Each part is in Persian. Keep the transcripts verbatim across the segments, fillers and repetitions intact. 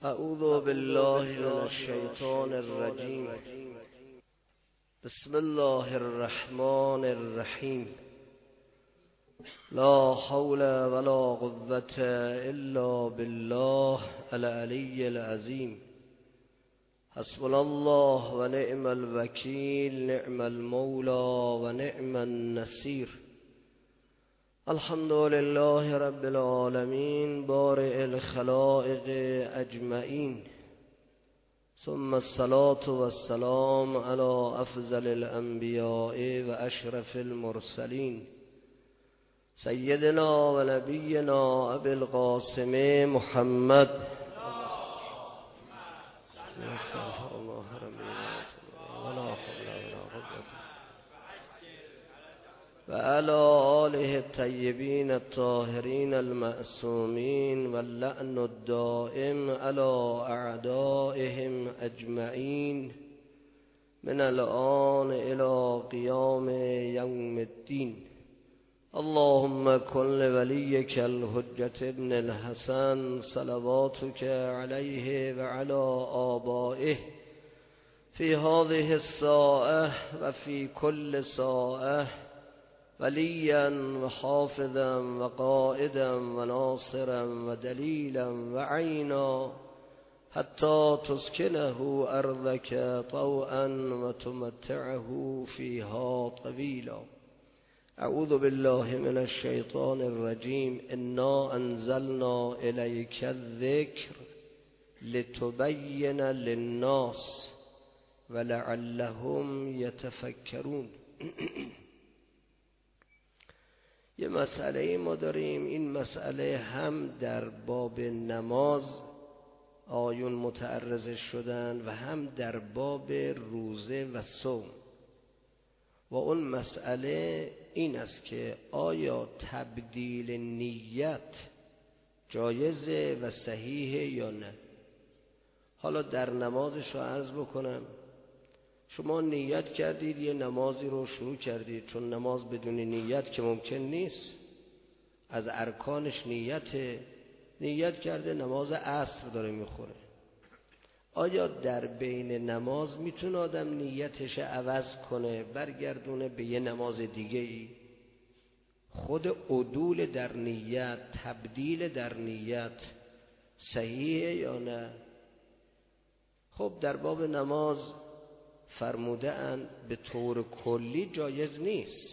اعوذ بالله من الشیطان الرجیم. بسم الله الرحمن الرحیم. لا حول ولا قوة الا بالله العلی العظیم. حسبنا الله و نعم الوکیل، نعم المولا و نعم النصیر. الحمد لله رب العالمین، بارئ الخلائق اجمعین، ثم الصلاة والسلام على افضل الانبیاء و اشرف المرسلین، سیدنا و نبینا ابی القاسم محمد و علی آله الطیبین الطاهرین المعصومین و اللعن الدائم علی اعدائهم اجمعین من الآن الی قیام یوم الدین. اللهم کن لولیک الحجة ابن الحسن صلواتک علیه و علی آبائه فی هذه الساعة و فی کل ساعة ولیا و حافظا و قائدا و ناصرا و دلیلا و عینا حتی تسکنه ارضک طوعا و تمتعه فیها طویلا. اعوذ بالله من الشیطان الرجیم. انا انزلنا الیک الذکر لتبین للناس ولعلهم یتفکرون. یه مسئله ما داریم، این مسئله هم در باب نماز آیون متعرض شدن و هم در باب روزه و صوم. و اون مسئله این است که آیا تبدیل نیت جایزه و صحیحه یا نه. حالا در نمازش رو عرض بکنم. شما نیت کردید یه نمازی رو شروع کردید، چون نماز بدون نیت که ممکن نیست، از ارکانش نیت نیت کرده نماز عصر داره میخوره. آیا در بین نماز میتونه آدم نیتش عوض کنه برگردونه به یه نماز دیگه ای؟ خود عدول در نیت، تبدیل در نیت صحیحه یا نه؟ خب در باب نماز فرموده اند به طور کلی جایز نیست.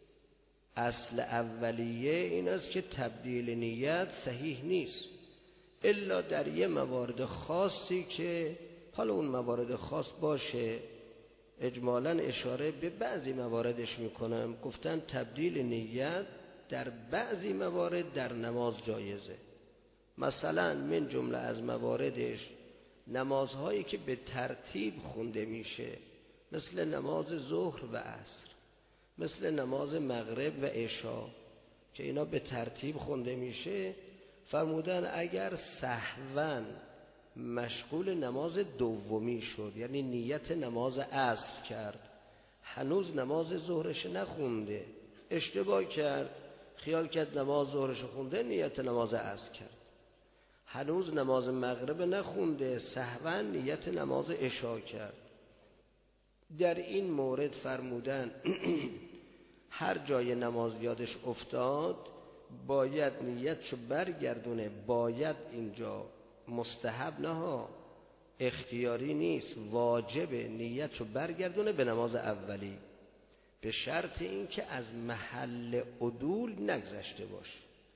اصل اولیه این است که تبدیل نیت صحیح نیست، الا در یه موارد خاصی که حالا اون موارد خاص باشه. اجمالاً اشاره به بعضی مواردش میکنم. گفتن تبدیل نیت در بعضی موارد در نماز جایزه. مثلا من جمله از مواردش نمازهایی که به ترتیب خونده میشه، مثل نماز ظهر و عصر، مثل نماز مغرب و عشا که اینا به ترتیب خونده میشه. فرمودن اگر سهواً مشغول نماز دومی شد، یعنی نیت نماز عصر کرد، هنوز نماز ظهرش نخونده، اشتباه کرد، خیال کرد نماز ظهرش خونده، نیت نماز عصر کرد، هنوز نماز مغرب نخونده، سهواً نیت نماز عشا کرد. در این مورد فرمودن هر جای نماز یادش افتاد باید نیتشو برگردونه. باید اینجا مستحب نه ها، اختیاری نیست، واجبه نیتشو برگردونه به نماز اولی، به شرط این که از محل عدول نگذشته باش.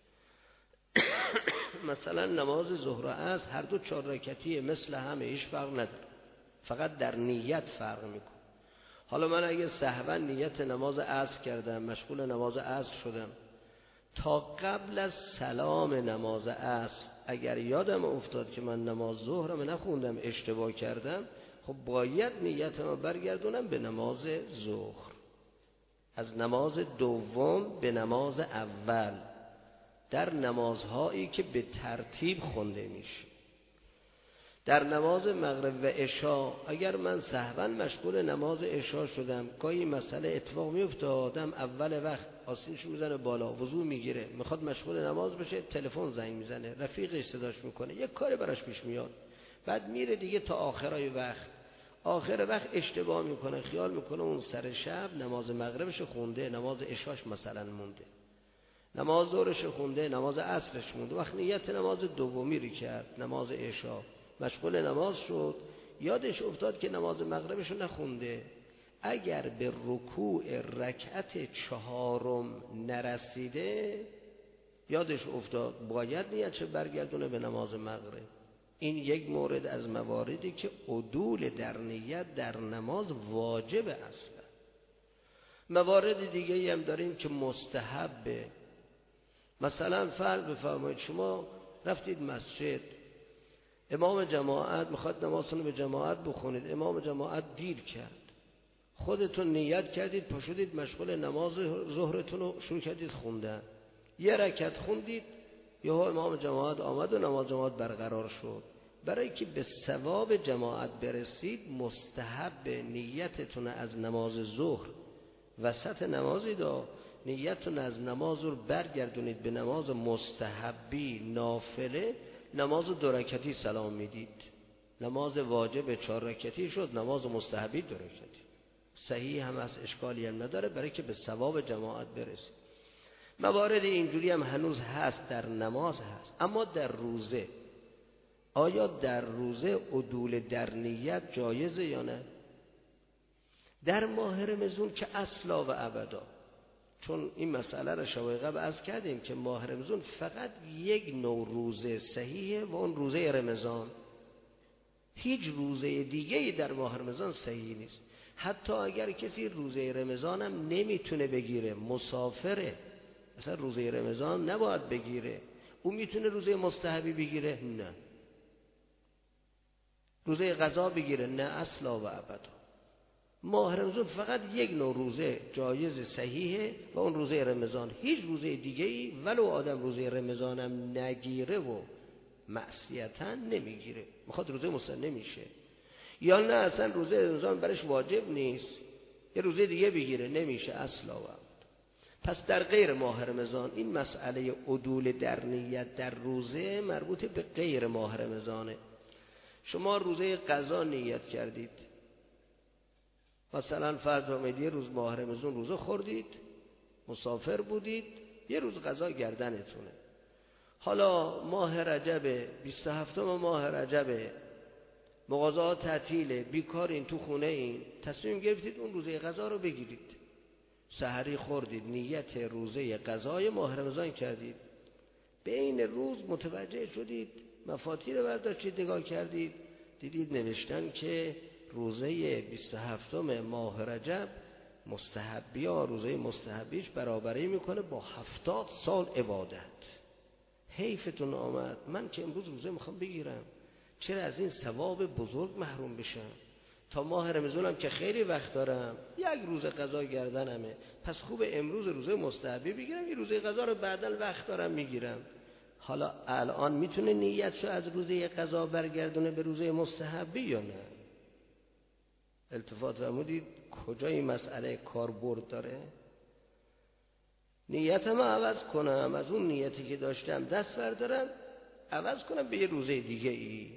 مثلا نماز ظهر و عصر هر دو چهار رکعتیه، مثل همه، هیچ فرق نداره، فقط در نیت فرق میکنه. حالا من اگه سهوا نیت نماز عصر کردم، مشغول نماز عصر شدم، تا قبل از سلام نماز عصر اگر یادم افتاد که من نماز ظهرم نخوندم، اشتباه کردم، خب باید نیتم برگردونم به نماز ظهر، از نماز دوم به نماز اول، در نمازهایی که به ترتیب خونده میشه. در نماز مغرب و عشا اگر من سهوا مشغول نماز عشا شدم، گاهی مسئله اتفاق میفته، آدم اول وقت آستینشو میزنه بالا، وضو میگیره، میخواد مشغول نماز بشه، تلفن زنگ میزنه، رفیقش صداش میکنه، یک کاری براش پیش میاد، بعد میره دیگه تا آخرای وقت. آخر وقت اشتباه میکنه، خیال میکنه اون سر شب نماز مغربش خونده، نماز عشاش مثلا مونده، نماز ظهرش خونده، نماز عصرش مونده. وقت نیت نماز دومی رو کرد، نماز عشا، مشغول نماز شد، یادش افتاد که نماز مغربش رو نخونده. اگر به رکوع رکعت چهارم نرسیده، یادش افتاد باید نیتش برگردونه به نماز مغرب. این یک مورد از مواردی که عدول در نیت در نماز واجب اصلا. موارد دیگه هم داریم که مستحبه. مثلا فرض بفرمایید شما رفتید مسجد، امام جماعت میخواد نمازتون به جماعت بخونید، امام جماعت دیر کرد، خودتون نیت کردید پاشدید مشغول نماز ظهرتون رو شروع کردید خوندن، یه رکعت خوندید، یهو امام جماعت آمد و نماز جماعت برقرار شد. برای که به ثواب جماعت برسید، مستحب نیتتون از نماز ظهر وسط نمازی دا نیتتون از نماز رو برگردونید به نماز مستحبی نافله، نماز دو رکعتی سلام میدید. نماز واجب چهار رکعتی شد، نماز مستحبی دو رکعتی. صحیح هم از اشکالی هم نداره، برای که به ثواب جماعت برسید. موارد اینجوری هم هنوز هست، در نماز هست. اما در روزه، آیا در روزه عدول در نیت جایزه یا نه؟ در ماه رمضان که اصلا و ابدا، چون این مسئله را شبای قبل عرض کردیم که ماه رمضان فقط یک نوع روزه صحیحه و اون روزه رمضان. هیچ روزه دیگه‌ای در ماه رمضان صحیح نیست. حتی اگر کسی روزه رمضان هم نمیتونه بگیره، مسافره، مثلا روزه رمضان نباید بگیره، او میتونه روزه مستحبی بگیره؟ نه. روزه قضا بگیره؟ نه، اصلا و ابدا. ماه رمضان فقط یک نوع روزه جایز صحیحه و اون روزه رمضان. هیچ روزه دیگه‌ای ولو آدم روزه رمضان هم نگیره و معصیتاً نمیگیره، میخواد روزه مستحب نمیشه. یا نه اصلا روزه رمضان برش واجب نیست، یه روزه دیگه بگیره، نمیشه اصلا و ابدا. پس در غیر ماه رمضان این مسئله عدول در نیت در روزه مربوط به غیر ماه رمضانه. شما روزه قضا نیت کردید، مثلا فرض بفرمایید یه روز ماه رمضان روزه خوردید، مسافر بودید، یه روز قضا گردنتونه. حالا ماه رجب، بیست و هفتم ماه رجب، مغازه‌ها تعطیله، بیکارین، تو خونه این، تصمیم گرفتید اون روزه قضا رو بگیرید. سحری خوردید، نیت روزه قضای ماه رمضان کردید، بین روز متوجه شدید، مفاتیر رو برداشتید نگاه کردید، دیدید نوشتن که روزه بیست و هفتم ماه رجب مستحبی ها روزه مستحبیش برابری میکنه با هفتاد سال عبادت. حیفتون آمد، من که امروز روزه میخوام بگیرم، چرا از این ثواب بزرگ محروم بشم؟ تا ماه رمضانم که خیلی وقت دارم، یک روز قضا گردنمه، پس خوب امروز روزه مستحبی بگیرم، یه روزه قضا رو بعداً وقت دارم میگیرم. حالا الان میتونه نیتشو از روزه قضا برگردونه به روزه مستحبی یا نه؟ التفات فرمودید کجا این مسئله کاربرد داره؟ نیتمو عوض کنم، از اون نیتی که داشتم دست بردارم عوض کنم به یه روزه دیگه ای.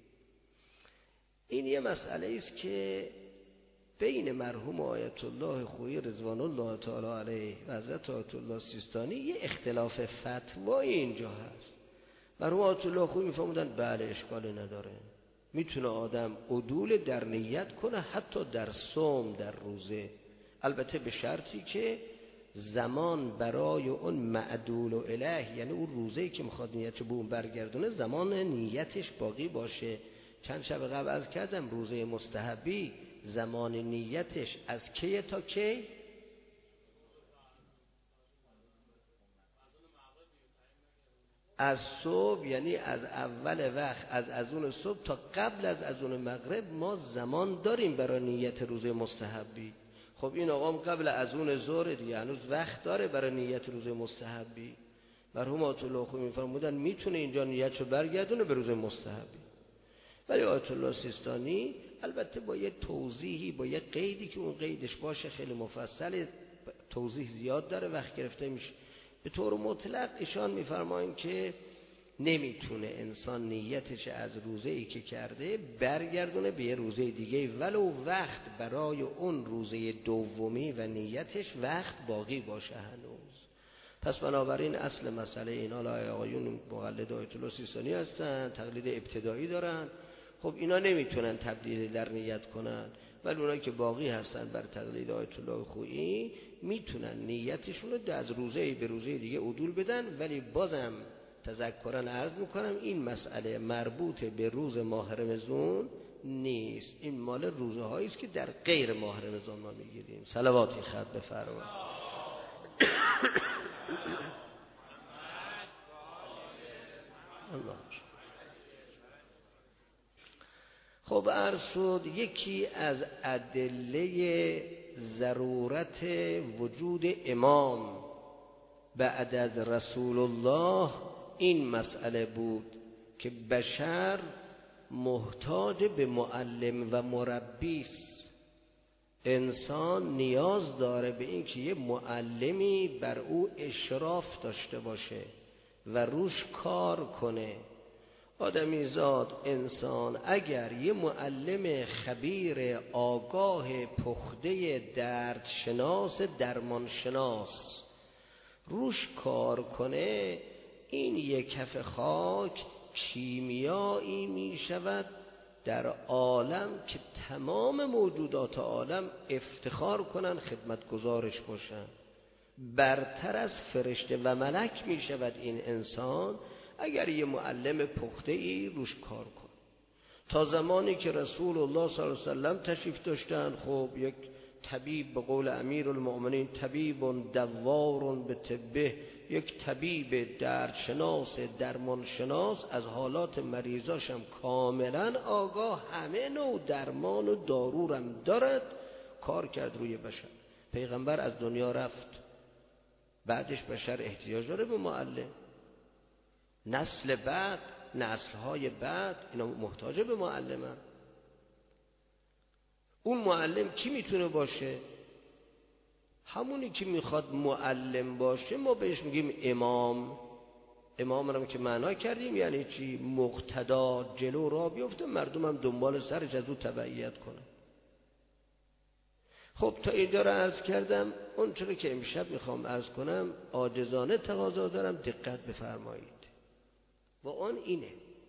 این یه مسئله است که بین مرحوم آیت الله خویی رضوان الله تعالی علیه و حضرت آیت الله سیستانی یه اختلاف فتوایی اینجا هست. مرحوم آیت الله خویی میفهمودن بله اشکالی نداره، میتونه آدم عدول در نیت کنه حتی در صوم، در روزه، البته به شرطی که زمان برای اون معدول و اله، یعنی اون روزه‌ای که میخواد نیتش به اون برگردونه، زمان نیتش باقی باشه. چند شب قبل عرض کردم روزه مستحبی زمان نیتش از کی تا کی؟ از صبح، یعنی از اول وقت، از اذان صبح تا قبل از اذان مغرب ما زمان داریم برای نیت روزه مستحبی. خب این آقام قبل اذان ظهر دیگه هنوز وقت داره برای نیت روزه مستحبی. مرحوم آیت الله خویی میفرمودن میتونه اینجا نیتشو برگردونه به روزه مستحبی. ولی آیت الله سیستانی البته با یه توضیحی، با یه قیدی که اون قیدش باشه خیلی مفصل، توضیح زیاد داره، وقت گرفته میشه. به طور مطلق ایشان میفرمایند که نمیتونه انسان نیتش از روزه ای که کرده برگردونه به یه روزه دیگه، ولو وقت برای اون روزه دومی و نیتش وقت باقی باشه هنوز. پس بنابراین اصل مسئله اینا لا آقایون مقلد آیت الله سیستانی هستن، تقلید ابتدایی دارن. خب اینا نمیتونن تبدیل در نیت کنن، ولی اونایی که باقی هستن بر تقلید آیت الله خویی میتونن نیتشون رو از روزه به روزه دیگه عدول بدن. ولی بازم تذکرن عرض میکنم این مسئله مربوط به روز ماه رمضان نیست، این مال روزه هایی است که در غیر ماه رمضان ما میگیریم. صلواتی خط بفرمایید. الله. خب عرض شد یکی از ادله ضرورت وجود امام بعد از رسول الله این مسئله بود که بشر محتاج به معلم و مربی است. انسان نیاز داره به این که یه معلمی بر او اشراف داشته باشه و روش کار کنه. آدمیزاد انسان اگر یه معلم خبیر آگاه پخته درد شناس درمان شناس روش کار کنه، این یک کف خاک کیمیایی می شود در عالم که تمام موجودات عالم افتخار کنن خدمتگزارش باشن. برتر از فرشته و ملک می شود این انسان اگر یه معلم پخته ای روش کار کن. تا زمانی که رسول الله صلی الله علیه وسلم تشریف داشتن، خب یک طبیب به قول امیر المؤمنین طبیب دوار به طبه، یک طبیب دردشناس درمانشناس از حالات مریضاشم کاملا آگاه، همه نوع درمان و دارورم دارد، کار کرد روی بشر. پیغمبر از دنیا رفت، بعدش بشر احتیاج داره به معلم. نسل بعد، نسل‌های بعد اینا محتاج به معلمن. اون معلم کی میتونه باشه؟ همونی که میخواد معلم باشه ما بهش میگیم امام. امام رو که معنا کردیم یعنی چی؟ مقتدا جلو را بیفته، مردم هم دنبال سرش از او تبعیت کنه. خب تا اینجا رو عرض کردم. اون چرا که امشب میخوام عرض کنم عاجزانه تقاضا دارم دقت بفرمایید و آن اینه.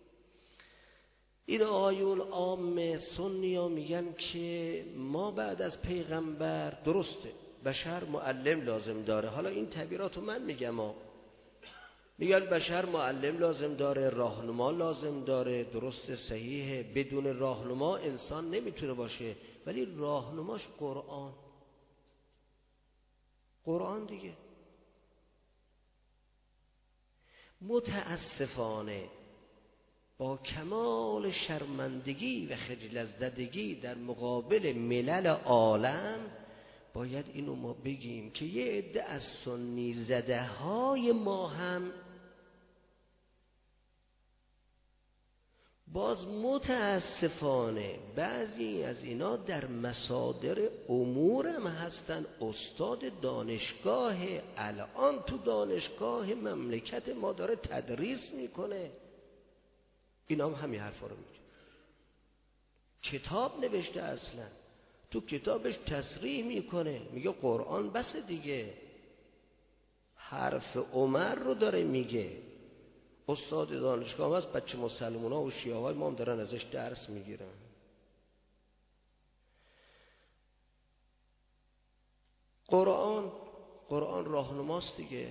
این آیون عام سنی ها میگن که ما بعد از پیغمبر درسته بشر معلم لازم داره. حالا این تعبیراتو من میگم ها. میگن بشر معلم لازم داره، راهنما لازم داره، درسته صحیحه. بدون راهنما انسان نمیتونه باشه، ولی راهنماش قرآن. قرآن دیگه. متاسفانه با کمال شرمندگی و خجل زدگی در مقابل ملل عالم باید اینو ما بگیم که یه عده از سنی زده های ما هم باز متاسفانه بعضی از اینا در مصادر امور هم هستن. استاد دانشگاه الان تو دانشگاه مملکت ما داره تدریس میکنه، اینا هم همین حرفا رو میگه. کتاب نوشته، اصلا تو کتابش تصریح میکنه، میگه قرآن بس دیگه. حرف عمر رو داره میگه. استاد دانشگاه هم هست، بچه مسلمان ها و شیعه های ما هم دارن ازش درس میگیرن. قرآن قرآن راهنماست دیگه.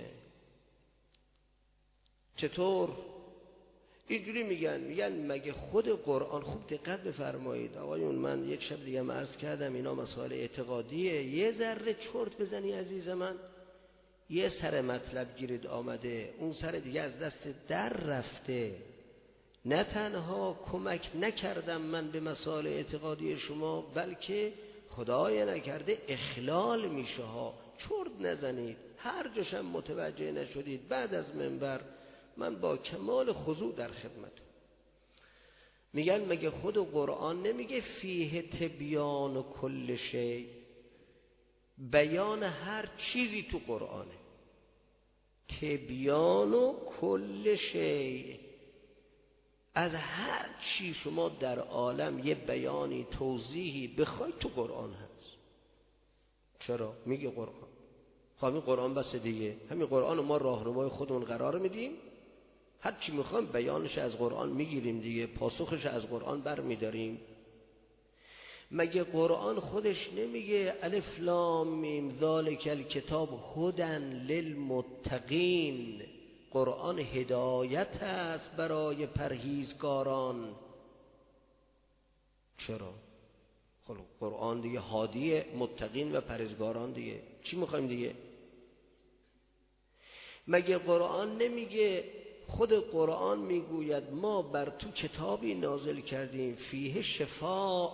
چطور؟ اینجوری میگن میگن مگه خود قرآن، خوب دقت بفرمایید آقایون، من یک شب دیگه عرض کردم اینا مسائل اعتقادیه، یه ذره چرت بزنی عزیز من یه سر مطلب گیرید آمده، اون سر دیگه از دست در رفته. نه تنها کمک نکردم من به مسائل اعتقادی شما، بلکه خدای نکرده اخلال میشه ها. چرت نزنید، هر جاشم متوجه نشدید بعد از منبر من با کمال خضوع در خدمت. میگن مگه خود قرآن نمیگه فیه تبیان و کل شی؟ بیان هر چیزی تو قرآنه. تبیان و کل شی، از هر چی شما در عالم یه بیانی توضیحی بخواید تو قرآن هست. چرا؟ میگه قرآن. خب همین قرآن بس دیگه، همین قرآن ما راهنمای خودمون قرار میدیم، هر چی میخوایم بیانش از قرآن میگیریم دیگه، پاسخش از قرآن برمیداریم. مگه قرآن خودش نمیگه الف لام میم ذالک الکتاب هدی للمتقین؟ قرآن هدایت است برای پرهیزگاران. چرا؟ خب قرآن دیگه هادی متقین و پرهیزگاران دیگه، چی میخوایم دیگه؟ مگه قرآن نمیگه، خود قرآن میگوید ما بر تو کتابی نازل کردیم فیه شفاء،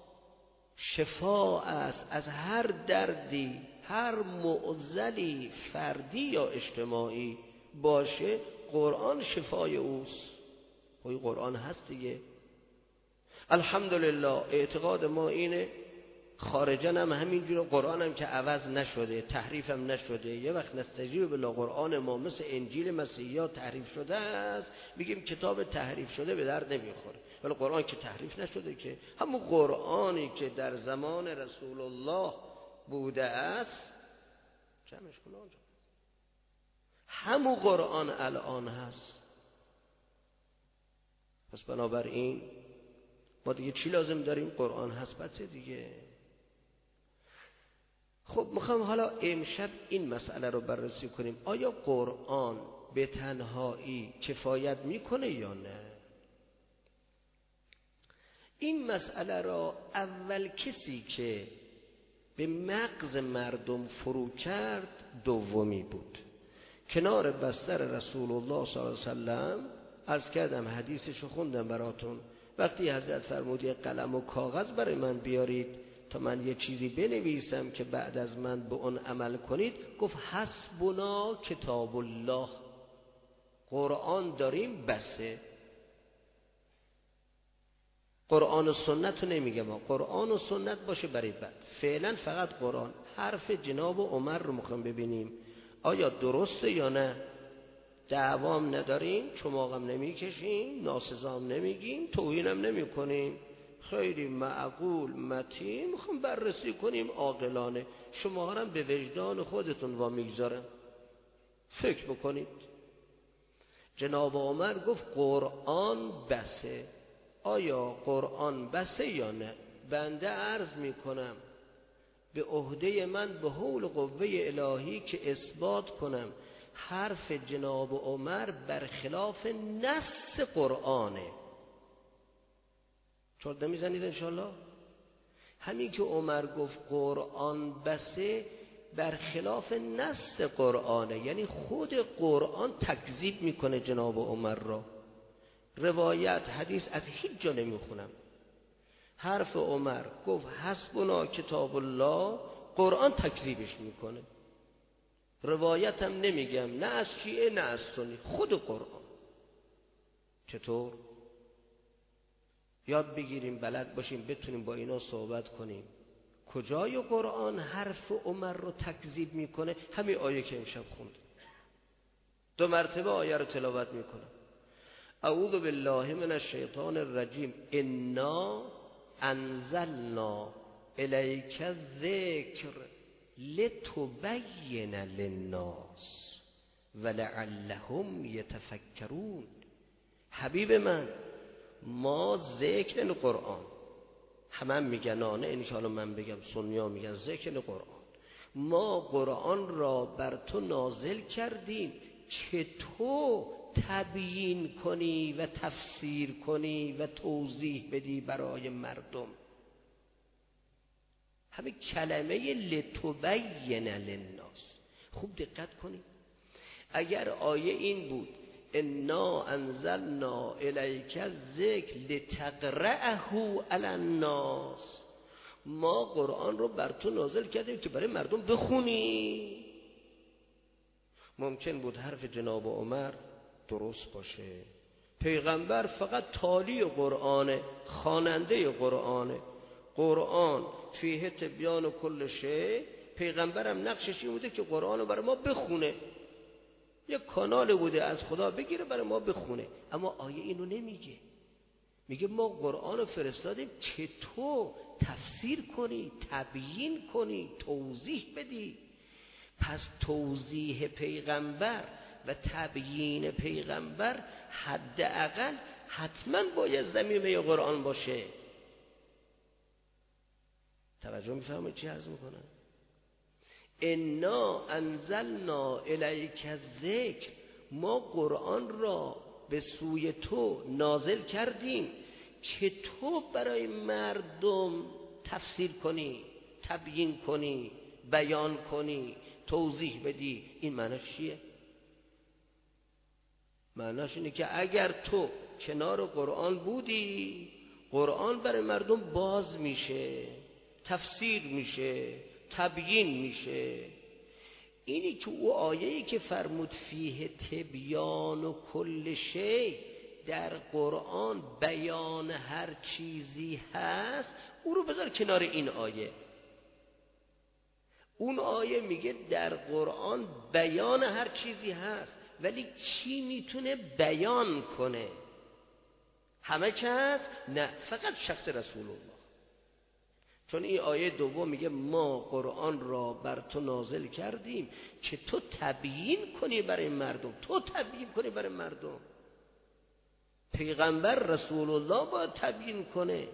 شفاء است از هر دردی، هر معضلی فردی یا اجتماعی باشه قرآن شفای اوست. خب قرآن هست دیگه. الحمدلله اعتقاد ما اینه، خارجن هم همینجور، قرآن هم که عوض نشده، تحریف هم نشده. یه وقت نستجیب بالله قرآن ما مثل انجیل مسیحی‌ها تحریف شده است، میگیم کتاب تحریف شده به درد نمیخوره. ولی قرآن که تحریف نشده که، همون قرآنی که در زمان رسول الله بوده است، جمعش کن آنجا، همون قرآن الان هست. پس بنابراین ما دیگه چی لازم داریم؟ قرآن هست بسه دیگه. خب میخوام حالا امشب این مسئله رو بررسی کنیم، آیا قرآن به تنهایی کفایت میکنه یا نه؟ این مسئله را اول کسی که به مغز مردم فرو کرد دومی بود. کنار بستر رسول الله صلی الله علیه وسلم عرض کردم، حدیثشو خوندم براتون، وقتی حضرت فرمودی قلم و کاغذ برای من بیارید تا من یه چیزی بنویسم که بعد از من به اون عمل کنید، گفت حسبنا کتاب الله، قرآن داریم بسه. قرآن و سنت رو نمیگه، ما قرآن و سنت باشه برای بعد، فعلا فقط قرآن. حرف جناب عمر رو میخوام ببینیم آیا درسته یا نه. دعوام نداریم، چماقم نمیکشیم، ناسزام نمیگیم، توهینم نمیکنیم، خیلی معقول متین میخوام بررسی کنیم عاقلانه. شما هم به وجدان خودتون وا میگذارم، فکر بکنید. جناب عمر گفت قرآن بسه. آیا قرآن بسه یا نه؟ بنده عرض میکنم به عهده من به حول قوه الهی که اثبات کنم حرف جناب عمر برخلاف نص قرآنه. چرت نمیزنید انشالله؟ همین که عمر گفت قرآن بسه برخلاف نص قرآنه، یعنی خود قرآن تکذیب میکنه جناب عمر را. روایت حدیث از هیچ جا نمیخونم. حرف عمر گفت حسبنا کتاب الله، قرآن تکذیبش میکنه. روایت هم نمیگم، نه از شیعه نه از سنی، خود قرآن. چطور؟ یاد بگیریم، بلد باشیم، بتونیم با اینا صحبت کنیم. کجای قرآن حرف عمر رو تکذیب میکنه؟ همین آیه که امشب خوند. دو مرتبه آیه رو تلاوت میکنم. اعوذ بالله من الشیطان الرجیم انا انزلنا الیک الذکر لتبین للناس ولعلهم یتفکرون. حبیب من، ما ذکر قرآن، همه هم میگن نه انشاءالله من بگم، سنیا میگن ذکر قرآن، ما قرآن را بر تو نازل کردیم که تو تبیین کنی و تفسیر کنی و توضیح بدی برای مردم. همین کلمه لتبین للناس، خوب دقت کنید. اگر آیه این بود انا انزلنا الیک الذکر لتقرأه علی الناس، ما قرآن رو بر تو نازل کردیم که برای مردم بخونی، ممکن بود حرف جناب عمر درست باشه. پیغمبر فقط تالی قرآنه، خواننده قرآنه. قرآن فیه تبیان و کل شیء، پیغمبرم نقشش این بوده که قرآن رو برای ما بخونه. یه کانال بوده از خدا بگیره برای ما بخونه. اما آیه اینو نمیگه. میگه ما قرآن رو فرستادیم که تو تفسیر کنی، تبیین کنی، توضیح بدی. پس توضیح پیغمبر و تبیین پیغمبر حداقل حتما باید ضمیمه قرآن باشه. توجه میفهمید چی عرض میکنم؟ انا انزلنا الیک الذکر، ما قرآن را به سوی تو نازل کردیم که تو برای مردم تفسیر کنی، تبیین کنی، بیان کنی، توضیح بدی. این معنیش چیه؟ معنیش اینه که اگر تو کنار قرآن بودی، قرآن برای مردم باز میشه، تفسیر میشه، تبیین میشه. اینی که او آیه‌ای که فرمود فیه تبیان و کل شی، در قرآن بیان هر چیزی هست، او رو بذار کنار این آیه. اون آیه میگه در قرآن بیان هر چیزی هست، ولی کی میتونه بیان کنه؟ همه کس؟ نه، فقط شخص رسول الله. چون این آیه دوم میگه ما قرآن را بر تو نازل کردیم که تو تبیین کنی برای مردم، تو تبیین کنی برای مردم. پیغمبر رسول الله باید تبیین کنه.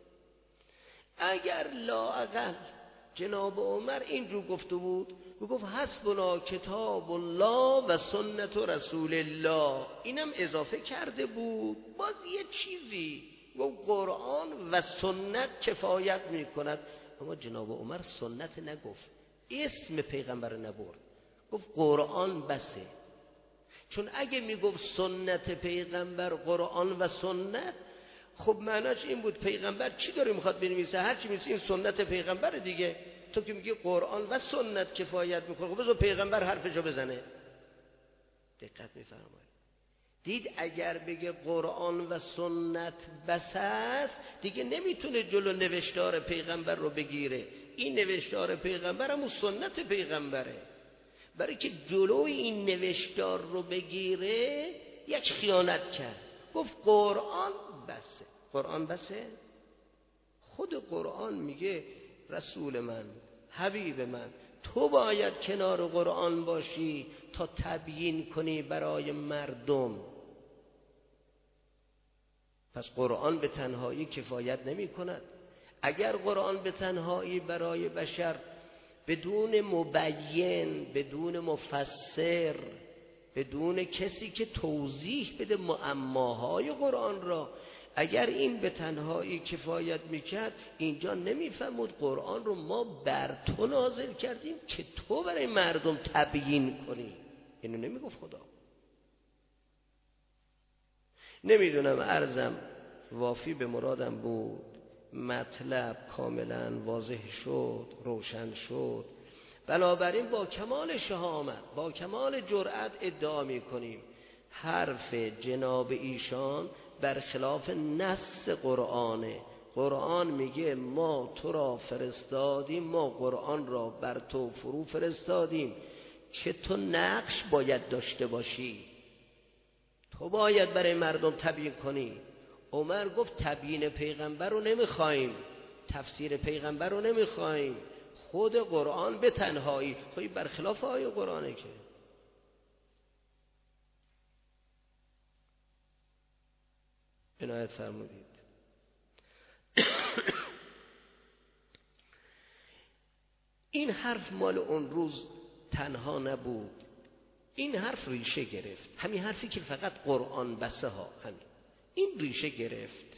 اگر لااقل جناب عمر اینجور گفته بود، میگفت حسبنا کتاب الله و سنت رسول الله، اینم اضافه کرده بود، باز یه چیزی و قرآن و سنت کفایت میکند. اما جناب عمر سنت نگفت، اسم پیغمبر نبرد، گفت قرآن بسه. چون اگه میگفت سنت پیغمبر، قرآن و سنت، خب معناش این بود پیغمبر چی داره میخواد بنویسه؟ هر چی میشه این سنت پیغمبر دیگه. تو که میگی قرآن و سنت کفایت میکنه، خب بذار پیغمبر حرفشو بزنه. دقت میفرمایید؟ دید اگر بگه قرآن و سنت بس است، دیگه نمیتونه جلو نوشتار پیغمبر رو بگیره. این نوشتار پیغمبر هم سنت پیغمبره. برای که جلوی این نوشتار رو بگیره یک خیانت کرد، گفت قرآن بسه. قرآن بسه؟ خود قرآن میگه رسول من، حبیب من، تو باید کنار قرآن باشی تا تبیین کنی برای مردم. پس قرآن به تنهایی کفایت نمی کند. اگر قرآن به تنهایی برای بشر بدون مبین، بدون مفسر، بدون کسی که توضیح بده معماهای قرآن را، اگر این به تنهایی کفایت میکرد، اینجا نمیفهمود قرآن رو ما بر تو نازل کردیم که تو برای مردم تبیین کنی. اینو نمیگفت خدا. نمیدونم عرضم وافی به مرادم بود، مطلب کاملا واضح شد، روشن شد. بنابراین با کمال شهامت، با کمال جرأت ادعا میکنیم حرف جناب ایشان برخلاف نص قرآنه. قرآن میگه ما تو را فرستادیم، ما قرآن را بر تو فرو فرستادیم که تو نقش باید داشته باشی، تو باید برای مردم تبیین کنی. عمر گفت تبیین پیغمبر رو نمیخوایم، تفسیر پیغمبر رو نمیخوایم، خود قرآن به تنهایی. خواهی برخلاف آیه قرآنه که عنایت فرمودید. این حرف مال اون روز تنها نبود، این حرف ریشه گرفت. همین حرفی که فقط قرآن بسه ها، همین این ریشه گرفت.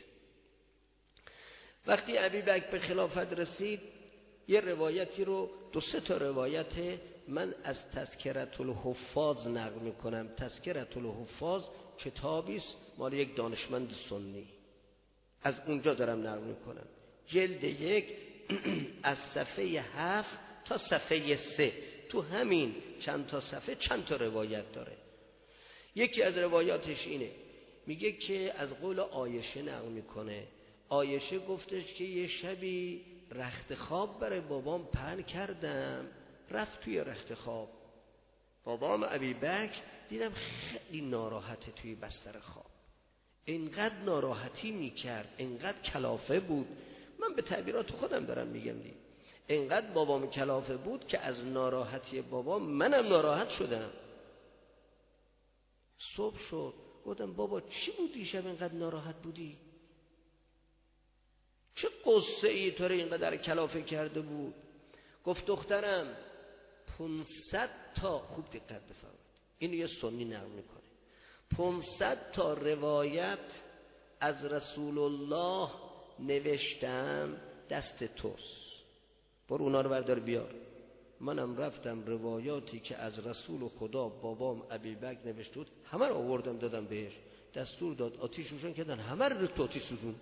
وقتی ابوبکر به خلافت رسید، یه روایتی رو، دو سه تا روایت من از تذکرة الحفاظ نقل میکنم. تذکرة الحفاظ کتابی است مال یک دانشمند سنی، از اونجا دارم نقل میکنم. جلد یک از صفحه هفت تا صفحه سه، تو همین چند تا صفحه چند تا روایت داره. یکی از روایاتش اینه، میگه که از قول عایشه نقل میکنه. عایشه گفتش که یه شبی رخت خواب برای بابام پهن کردم، رفت توی رخت خواب. بابام ابوبکر دیدم خیلی ناراحته توی بستر خواب، اینقدر ناراحتی میکرد، اینقدر کلافه بود. من به تعبیرات خودم دارم میگم دی، اینقدر بابام کلافه بود که از ناراحتی بابا منم ناراحت شدم. صبح شد گفتم بابا چی بود دیشب اینقدر ناراحت بودی؟ چه قصه ای تو رو اینقدر کلافه کرده بود؟ گفت دخترم پانصد تا، خوب دقت بفرمایید اینو یه سنی نقل میکنه، پانصد تا روایت از رسول الله نوشتم دست توست، برو اونا رو بردار بیار. منم رفتم روایاتی که از رسول خدا بابام ابوبکر نوشته بود همه رو آوردم دادم بهش، دستور داد آتیش روشن کردن، همه رو ریخت آتیش سوزوند.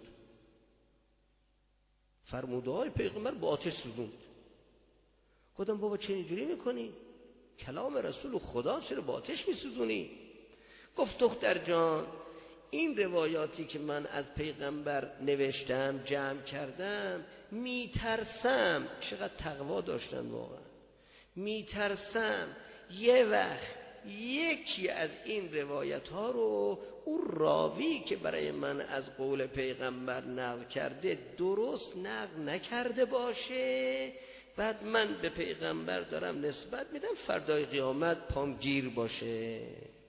فرموده های پیغمبر با آتش سوزوند. گفتم بابا چه اینجوری میکنی؟ کلام رسول خدا چرا با آتش میسوزونی؟ گفت دختر جان این روایاتی که من از پیغمبر نوشتم جمع کردم، میترسم، چقدر تقوا داشتن واقعا، میترسم یه وقت یکی از این روایت ها رو اون راوی که برای من از قول پیغمبر نقل کرده درست نقل نکرده باشه، بعد من به پیغمبر دارم نسبت میدم فردای قیامت پام گیر باشه.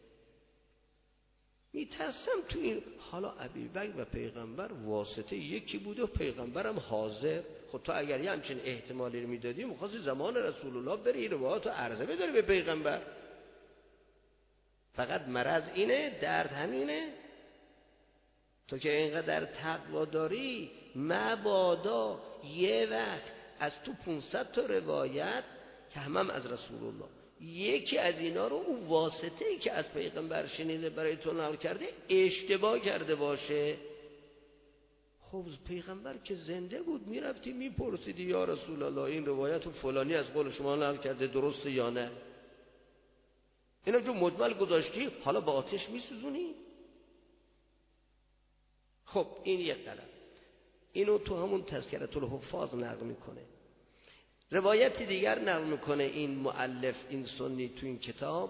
میترسم تو این حالا ابوبکر و پیغمبر واسطه یکی بوده و پیغمبرم حاضر. خب تو اگر یه همچین احتمالی رو میدادی میخواستی زمان رسول الله بری روایات رو عرضه بداری به پیغمبر. فقط مرض اینه، درد همینه. تو که اینقدر تقوا داری مبادا یه وقت از تو پانصد تا روایت که همه هم از رسول الله یکی از اینا رو اون واسطه‌ای که از پیغمبر شنیده برای تو نقل کرده اشتباه کرده باشه. خب پیغمبر که زنده بود میرفتی میپرسیدی یا رسول الله این روایت رو فلانی از قول شما نقل کرده درسته یا نه؟ اینا جو مجمل گذاشتی حالا با آتش میسوزونی؟ خب این یک قلم. اینو تو همون تذکرة الحفاظ نقل میکنه. روایت دیگر نقل میکنه این مؤلف این سنی تو این کتاب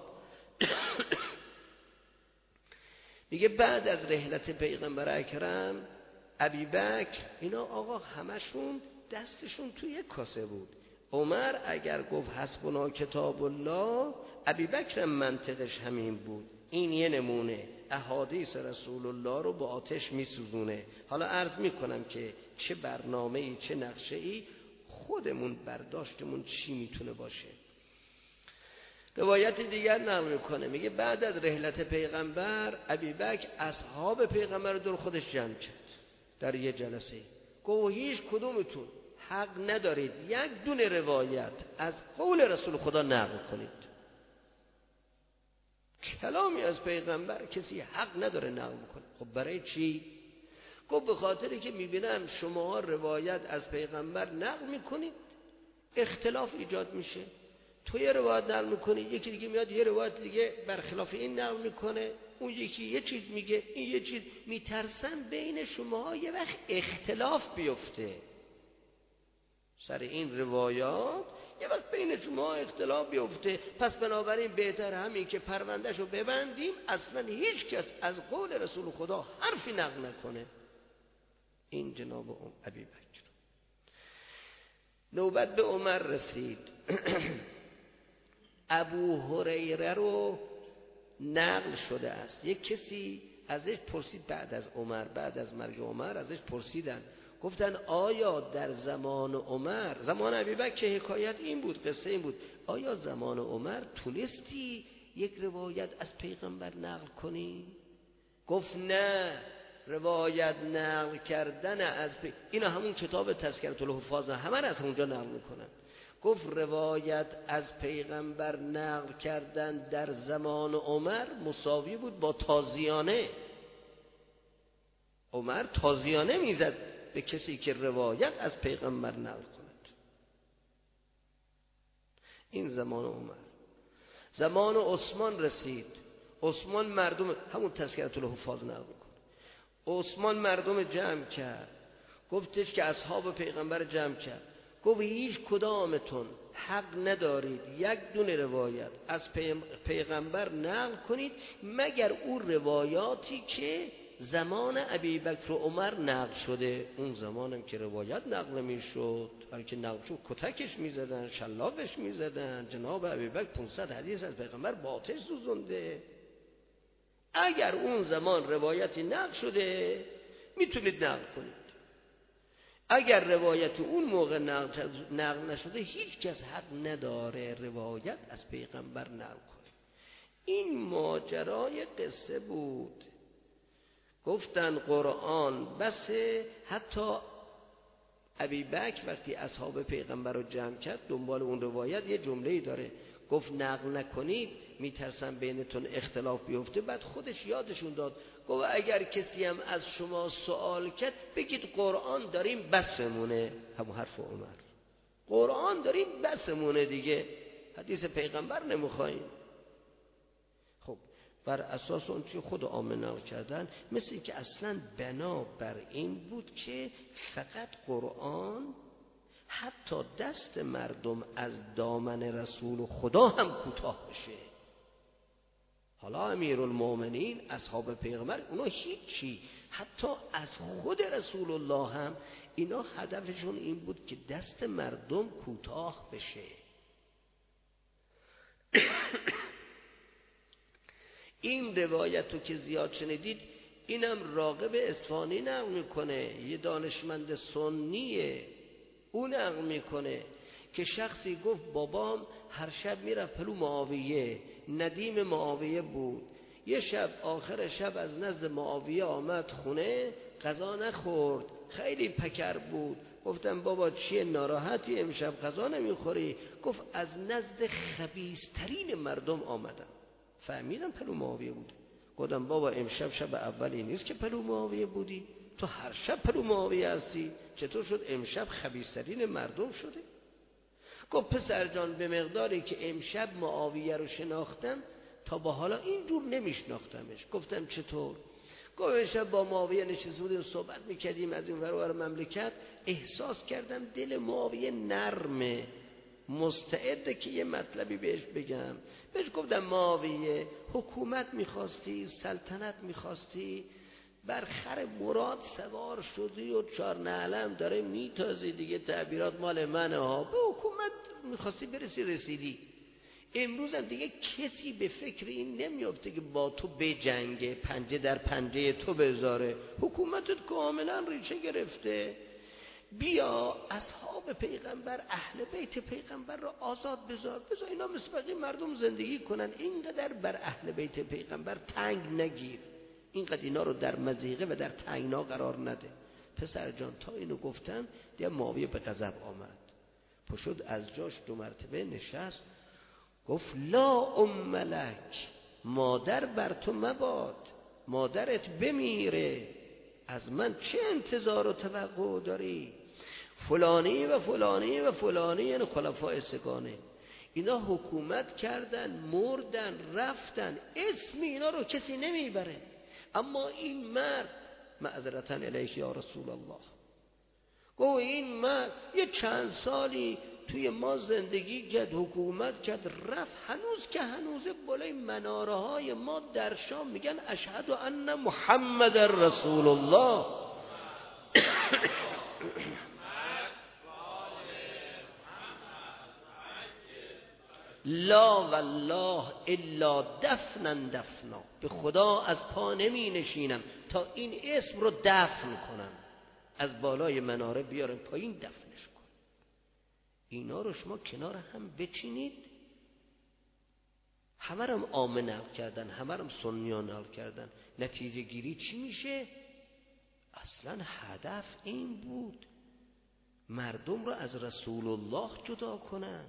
میگه بعد از رحلت پیغمبر اکرم ابوبکر اینا آقا همشون دستشون توی یک کاسه بود. عمر اگر گفت حسبنا کتاب الله، ابوبکر منطقش همین بود. این یه نمونه احادیث رسول الله رو با آتش میسوزونه. حالا عرض میکنم که چه برنامه‌ای چه نقشه‌ای خودمون برداشتمون چی میتونه باشه. روایت دیگر نقل میکنه میگه بعد از رحلت پیغمبر ابوبکر اصحاب پیغمبر رو دور خودش جمع کرد در یه جلسه. گفت هیچ کدومتون حق ندارید یک دونه روایت از قول رسول خدا نقل کنید. کلامی از پیغمبر کسی حق نداره نقل کنه. خب برای چی؟ گفت به خاطری که میبینم شما روایت از پیغمبر نقل میکنید اختلاف ایجاد میشه. تو یه روایت نقل میکنی یکی دیگه میاد یه روایت دیگه برخلاف این نقل میکنه، اون یکی یه چیز میگه این یه چیز. میترسن بین شما یه وقت اختلاف بیفته سر این روایات، یه وقت بین شما اختلاف بیفته. پس بنابراین بهتر همین که پروندهشو ببندیم اصلا هیچ کس از قول رسول خدا حرفی نقل نکنه. این جناب ابوبکر. نوبت به عمر رسید. ابو هریره رو نقل شده است یک کسی ازش پرسید بعد از عمر، بعد از مرگ عمر ازش پرسیدن گفتن آیا در زمان عمر، زمان ابوبکر که حکایت این بود قصه این بود، آیا زمان عمر تونستی یک روایت از پیغمبر نقل کنی؟ گفت نه، روایت نقل کردن از پی... اینا همون کتاب تذکرة الحفاظ همه را از اونجا نقل میکنن. گفت روایت از پیغمبر نقل کردن در زمان عمر مساوی بود با تازیانه. عمر تازیانه میزد به کسی که روایت از پیغمبر نقل کند. این زمان عمر. زمان عثمان رسید. عثمان مردم همون تذکرة الحفاظ نقل میکنه. عثمان مردم جمع کرد، گفتش که اصحاب پیغمبر جمع کرد، گفت هیچ کدامتون حق ندارید یک دونه روایت از پیغمبر نقل کنید مگر اون روایاتی که زمان ابوبکر و عمر نقل شده. اون زمانم که روایت نقل میشد، بلکه نقل شد کتکش میزدن، شلاقش میزدن. جناب ابوبکر پانصد حدیث از پیغمبر با آتش سوزونده. اگر اون زمان روایتی نقل شده میتونید نقل کنید. اگر روایت اون موقع نقل, نقل نشده هیچ کس حق نداره روایت از پیغمبر نقل کنه. این ماجرای قصه بود. گفتن قرآن بسه. حتی ابوبکر وقتی اصحاب پیغمبر رو جمع کرد دنبال اون روایت یه جمله‌ای داره، گفت نقل نکنید میترسم بینتون اختلاف بیفته. بعد خودش یادشون داد گفت اگر کسی هم از شما سوال کرد بگید قرآن داریم بسمونه. همون حرف عمر، قرآن داریم بسمونه دیگه، حدیث پیغمبر نمیخوایم. خب بر اساس اون که خود آمنه کردن، مثل این که اصلا بنا بر این بود که فقط قرآن حتی دست مردم از دامن رسول خدا هم کوتاه بشه. حالا امیرالمومنین اصحاب پیغمبر اونا هیچی، حتی از خود رسول الله هم اینا هدفشون این بود که دست مردم کوتاه بشه. این روایتو که زیاد شنیدید اینم راغب اصفهانی نقل میکنه، یه دانشمند سنیه، اون نقل میکنه که شخصی گفت بابام هر شب میرفت پلو معاویه، ندیم معاویه بود. یه شب آخر شب از نزد معاویه آمد خونه، غذا نخورد، خیلی پکر بود. گفتم بابا چیه ناراحتی امشب غذا نمیخوری؟ گفت از نزد خبیث‌ترین مردم آمدم. فهمیدم پلو معاویه بود. گفتم بابا امشب شب اولی نیست که پلو معاویه بودی، تو هر شب پلو معاویه هستی، چطور شد امشب خبیث‌ترین مردم شده؟ گفت پسر جان به مقداری که امشب معاویه رو شناختم تا با حالا اینجور نمیشناختمش. گفتم چطور؟ گفت امشب با معاویه نشسته بودیم صحبت میکردیم از این ور اون ور مملکت، احساس کردم دل معاویه نرمه، مستعده که یه مطلبی بهش بگم. بهش گفتم معاویه حکومت میخواستی، سلطنت میخواستی، بر خر مراد سوار شدی و چار نعلم داره میتازی دیگه، تعبیرات مال منه ها، به حکومت میخواستی برسی رسیدی. امروز هم دیگه کسی به فکر این نمیافته که با تو بجنگه، پنجه در پنجه تو بذاره، حکومتت کاملا ریشه گرفته. بیا اصحاب پیغمبر، اهل بیت پیغمبر رو آزاد بذار، بذار اینا مثل بقیه مردم زندگی کنن، اینقدر بر اهل بیت پیغمبر تنگ نگیر، اینقدر اینا رو در مضیقه و در تنگنا قرار نده. پسر جان تا اینو گفتم دیگه معاویه به غضب آمد، پشد از جاش دو مرتبه نشست، گفت لا ام لک، مادر بر تو مباد، مادرت بمیره، از من چه انتظار و توقع داری؟ فلانی و فلانی و فلانی، یعنی خلفای سگانه، اینا حکومت کردن، مردن، رفتن، اسم اینا رو کسی نمیبره، اما این مرد معذرتاً الیک یا رسول الله، گوه این مرد یه چند سالی توی ما زندگی کرد، حکومت کرد، رفت، هنوز که هنوزه بالای مناره های ما در شام میگن اشهد ان محمد رسول الله. لا والله الا دفنا دفنا، به خدا از پا نمی نشینم تا این اسم رو دفن کنم، از بالای مناره بیارم پایین دفنش کنم. اینا رو شما کنار هم بچینید، همه رو عامه نقل کردن، همه رو سنیان نقل کردن، نتیجه گیری چی میشه؟ اصلا هدف این بود مردم رو از رسول الله جدا کنن.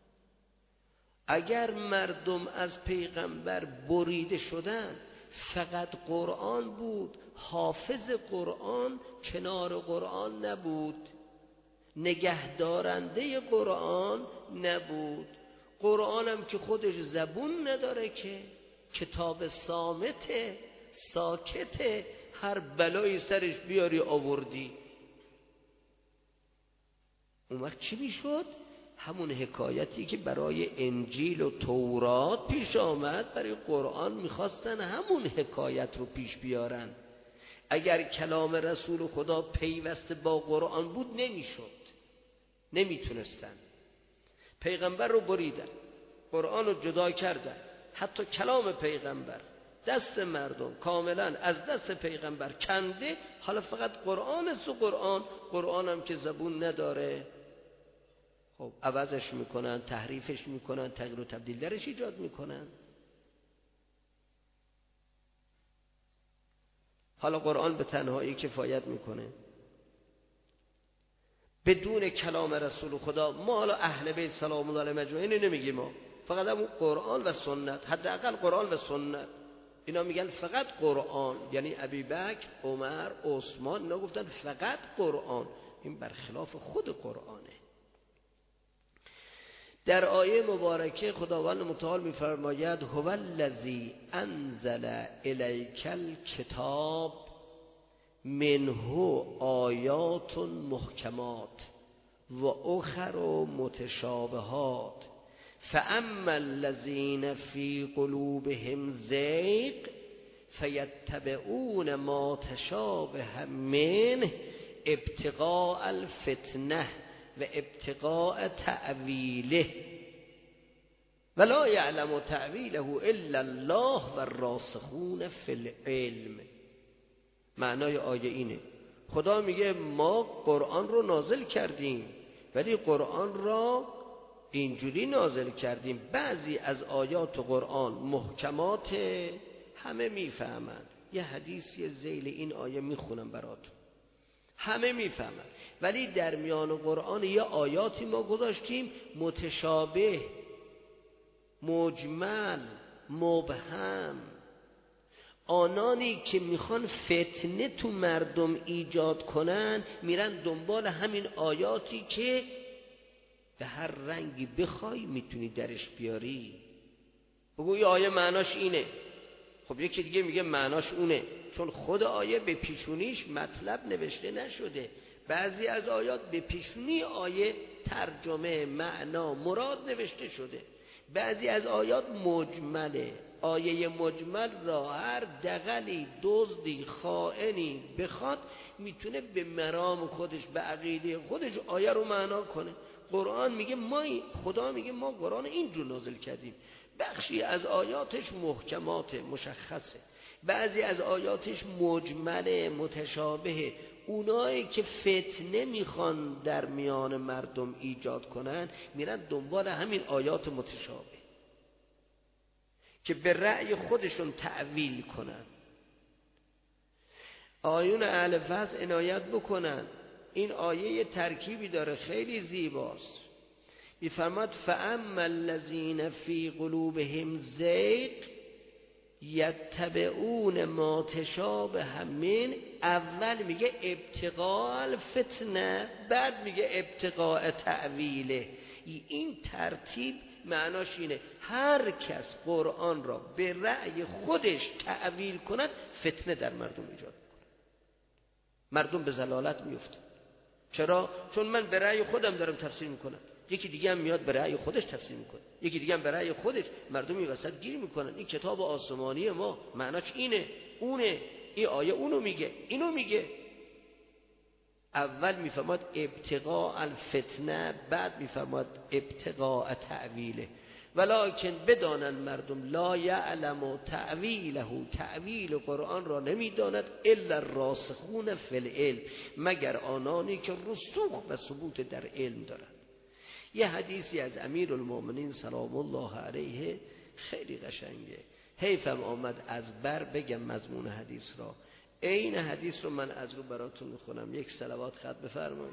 اگر مردم از پیغمبر بریده شدن، فقط قرآن بود، حافظ قرآن کنار قرآن نبود، نگهدارنده قرآن نبود، قرآنم که خودش زبون نداره، که کتاب صامته، ساکته، هر بلایی سرش بیاری آوردی. اون وقت چی میشد؟ همون حکایتی که برای انجیل و تورات پیش آمد برای قرآن میخواستن همون حکایت رو پیش بیارن. اگر کلام رسول خدا پیوسته با قرآن بود نمیشد، نمیتونستن. پیغمبر رو بریدن، قرآن رو جدا کردن، حتی کلام پیغمبر دست مردم کاملا از دست پیغمبر کنده. حالا فقط قرآن است و قرآن قرآن هم که زبون نداره، خب عوضش میکنن، تحریفش میکنن، تغییر و تبدیل درش ایجاد میکنن. حالا قرآن به تنهایی کفایت میکنه بدون کلام رسول خدا. ما حالا اهل بیت سلام الله علیهم اجمعین نمیگیم، ما فقط همون قرآن و سنت، حداقل قرآن و سنت. اینا میگن فقط قرآن، یعنی ابوبکر، عمر، عثمان، اینا گفتن فقط قرآن. این برخلاف خود قرآنه. در آیه مبارکه خداوند متعال میفرماید هو الذی انزل الیک الکتاب منه آیات محکمات و اخر متشابهات فاما الذین فی قلوبهم زیغ فیتبعون ما تشابه منه ابتغاء الفتنه و ابتغاء تأویله ولا یعلم تأویله الا الله و الراسخون فی العلم. معنای آیه اینه، خدا میگه ما قرآن رو نازل کردیم، ولی قرآن را اینجوری نازل کردیم بعضی از آیات قرآن محکمات، همه میفهمن. یه حدیثی ذیل این آیه میخونم براتون، همه میفهمن. ولی در میان قرآن یه آیاتی ما گذاشتیم متشابه، مجمل، مبهم. آنانی که میخوان فتنه تو مردم ایجاد کنن میرن دنبال همین آیاتی که به هر رنگی بخوای میتونی درش بیاری. بگو این آیه معناش اینه، خب یکی دیگه میگه معناش اونه، چون خود آیه به پیشونیش مطلب نوشته نشده. بعضی از آیات به پیشونی آیه ترجمه، معنا، مراد نوشته شده. بعضی از آیات مجمله. آیه مجمل را هر دغلی، دزدی، خائنی بخواد میتونه به مرام خودش، به عقیده خودش آیه رو معنا کنه. قرآن میگه ما خدا میگه ما قرآن اینجور نازل کردیم. بخشی از آیاتش محکمات، مشخصه، بعضی از آیاتش مجمله، متشابهه. اونایی که فتنه میخوان در میان مردم ایجاد کنن میرن دنبال همین آیات متشابه که به رأی خودشون تأویل کنن. آیون اهل فضل عنایت بکنن، این آیه یه ترکیبی داره خیلی زیباست. میفرماد فاما الذین فی قلوبهم زیغ یتبعون ما تشابه من. اول میگه ابتغاء الفتنه، بعد میگه ابتغاء تأویله. این ترتیب معناش اینه هر کس قرآن را به رأی خودش تأویل کند فتنه در مردم ایجاد کنه، مردم به ضلالت میفته. چرا؟ چون من به رأی خودم دارم تفسیر میکنم، یکی دیگه هم میاد به رأی خودش تفسیر میکنه، یکی دیگه هم به رأی خودش، مردمی وسط گیر میکنن. این کتاب آسمانی ما معناش اینه، اونه، این آیه اونو میگه، اینو میگه. اول میفرماد ابتغاء الفتنه، بعد میفرماد ابتغاء تأویله. ولکن بدانن مردم لا یعلم تأویله، تأویل قرآن را نمیداند الا الراسخون فی العلم، مگر آنانی که رسوخ و ثبوت در علم دارند. یه حدیثی از امیر المؤمنین سلام الله علیه خیلی قشنگه، حیفم آمد از بر بگم مضمون حدیث را. این حدیث رو من از رو براتون میخونم. یک صلوات خط بفرمایید.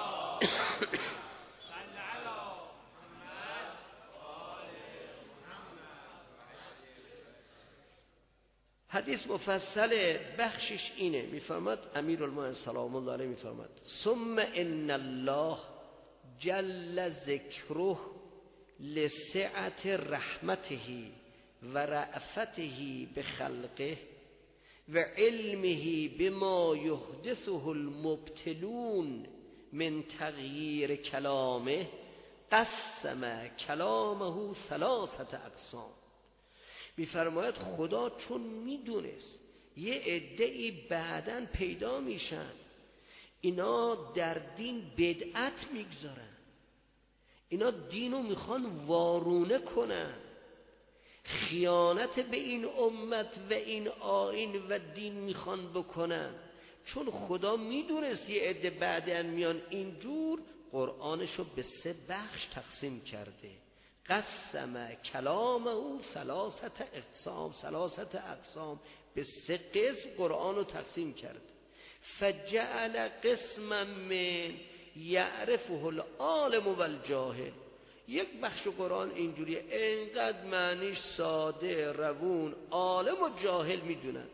حدیث مفصل، بخشش اینه، میفرماد امیر المؤمنین سلام الله علیه میفرماد ثم ان الله جل ذکره لسعت رحمته و رأفته بخلقه و علمه بما یحدثه المبتلون من تغییر کلامه قسم کلامه ثلاثه اقسام. میفرماید خدا چون میدونست یه عده‌ای بعداً پیدا میشن اینا در دین بدعت میگذارن، اینا دینو میخوان وارونه کنن، خیانت به این امت و این آیین و دین میخوان بکنن. چون خدا میدونست یه عده بعداً میان اینجور، قرآنشو به سه بخش تقسیم کرده. قسم کلامه ثلاثه اقسام، ثلاثه اقسام، به سه قسم قرآنو تقسیم کرده. فجعل قسما من یعرفه العالم والجاهل. یک بخش قرآن اینجوریه، اینقدر معنیش ساده روون، عالم و جاهل میدونن،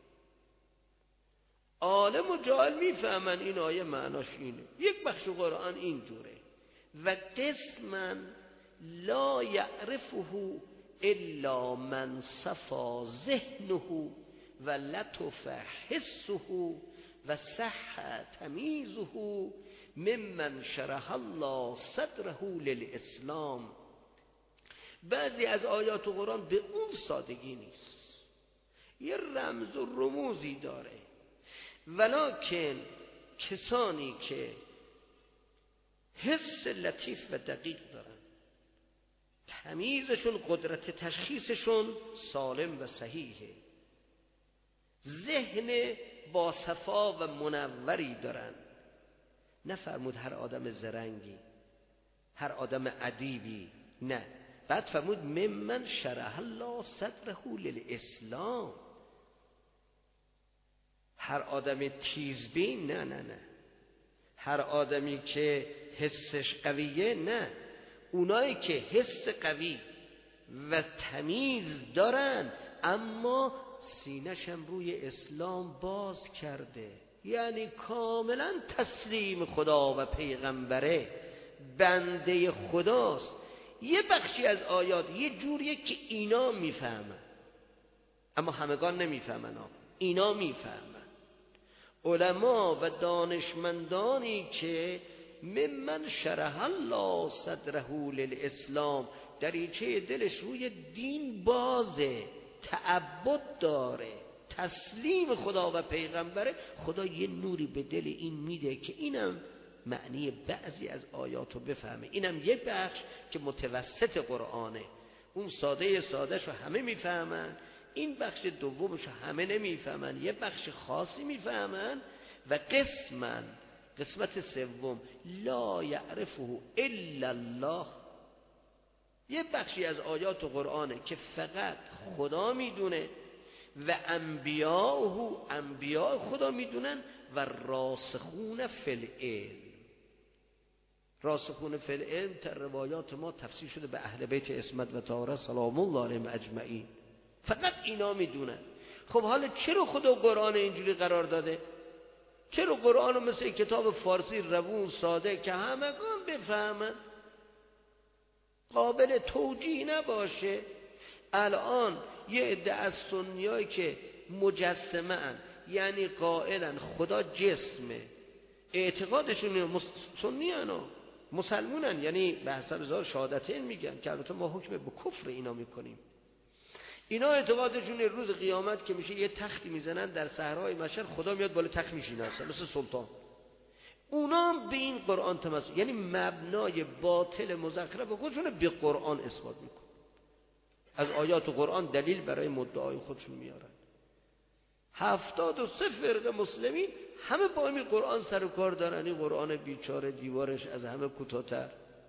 عالم و جاهل میفهمن این آیه معناش اینه. یک بخش قرآن اینجوره. و قسما لا یعرفه الا من صفا ذهنه و لطف حسه و صح تمیزه ممن شرح الله صدره للاسلام. بعضی از آیات قرآن به اون سادگی نیست، یه رمز و رموزی داره، ولکن کسانی که حس لطیف و دقیق دارن، تمیزشون، قدرت تشخیصشون سالم و صحیحه، ذهن با صفا و منوری دارن. نفرمود هر آدم زرنگی، هر آدم ادیبی، نه، بعد فرمود ممن شرح الله صدره للاسلام. هر آدم تیزبین، نه نه نه، هر آدمی که حسش قویه، نه، اونایی که حس قوی و تمیز دارن اما سینه‌شم روی اسلام باز کرده، یعنی کاملا تسلیم خدا و پیغمبره، بنده خداست. یه بخشی از آیات یه جوریه که اینا میفهمن اما همگان نمیفهمن، اینا میفهمن. علما و دانشمندانی که ممن شرح الله صدره للاسلام، دریچه دلش روی دین بازه، تعبد داره، تسلیم خدا و پیغمبره، خدا یه نوری به دل این میده که اینم معنی بعضی از آیاتو بفهمه. اینم یه بخش که متوسط قرآنه، اون ساده سادهشو همه میفهمن، این بخش دومشو همه نمیفهمن، یه بخش خاصی میفهمن. و قسمن، قسمت سوم، لا یعرفه الا الله، یه بخشی از آیات قرآنه که فقط خدا میدونه و انبیاءه، انبیاء خدا میدونن، و راسخون فی العلم. راسخون فی العلم در روایات ما تفسیر شده به اهل بیت عصمت و طهارت سلام الله علیهم اجمعین، فقط اینا میدونن. خب حالا چرا خدا قرآن اینجوری قرار داده؟ چرا قرآن رو مثل کتاب فارسی روون ساده که همگان بفهمن، قابل توجیه نباشه؟ الان یه عده از سنیایی که مجسمه ان، یعنی قائلن خدا جسمه، اعتقادشون سنی انا مسلمونن، یعنی به حسب ظاهر شهادتین میگن که البته ما حکم به کفر اینا میکنیم. اینا اعتقادشون روز قیامت که میشه یه تختی میزنن در صحرای محشر، خدا میاد بالا تخت میشینه اصلا مثل سلطان. اونا هم به این قرآن تمسک، یعنی مبنای باطل مزخرف خودشون به قرآن اثبات میکن، از آیات قرآن دلیل برای مدعای خودشون میارن. هفتاد و سه فرقه مسلمین همه با این قرآن سر و کار دارن، این قرآن بیچاره دیوارش از همه کوتاه‌تر.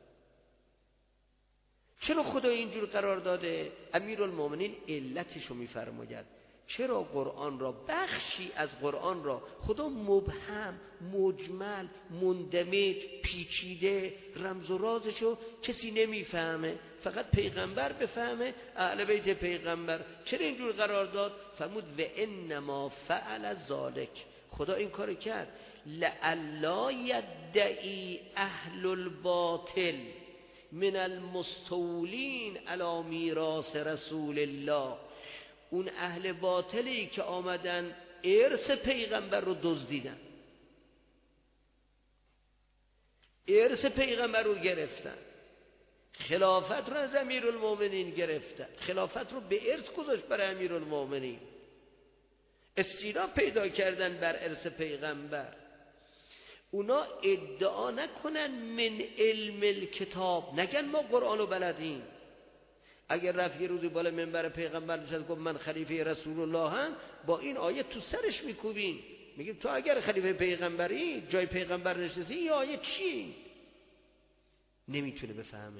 چرا خدا اینجور قرار داده؟ امیرالمومنین علتشو میفرماید. چرا قرآن را، بخشی از قرآن را خدا مبهم، مجمل، مندمج، پیچیده، رمز و رازشو کسی نمیفهمه، فقط پیغمبر بفهمه، اهل بیت پیغمبر. چرا اینجور قرار داد؟ فرمود و انما فعل ذالک، خدا این کار کرد لئلا یدعی اهل الباطل من المستولین علی میراث رسول الله، اون اهل باطلی که آمدن ارث پیغمبر رو دزدیدن، ارث پیغمبر رو گرفتن، خلافت رو از امیرالمومنین گرفتن، خلافت رو به ارث گذاشت برای امیرالمومنین، استیلا پیدا کردن بر ارث پیغمبر. اونا ادعا نکنن من علم الکتاب، نگن ما قرآن رو بلدیم. اگر رفت یه روزی بالا منبر پیغمبر نشست گفت من خلیفه رسول الله هم، با این آیه تو سرش میکوبین، میگیم تو اگر خلیفه پیغمبری جای پیغمبر نشستی این آیه چی؟ نمیتونه بفهمه،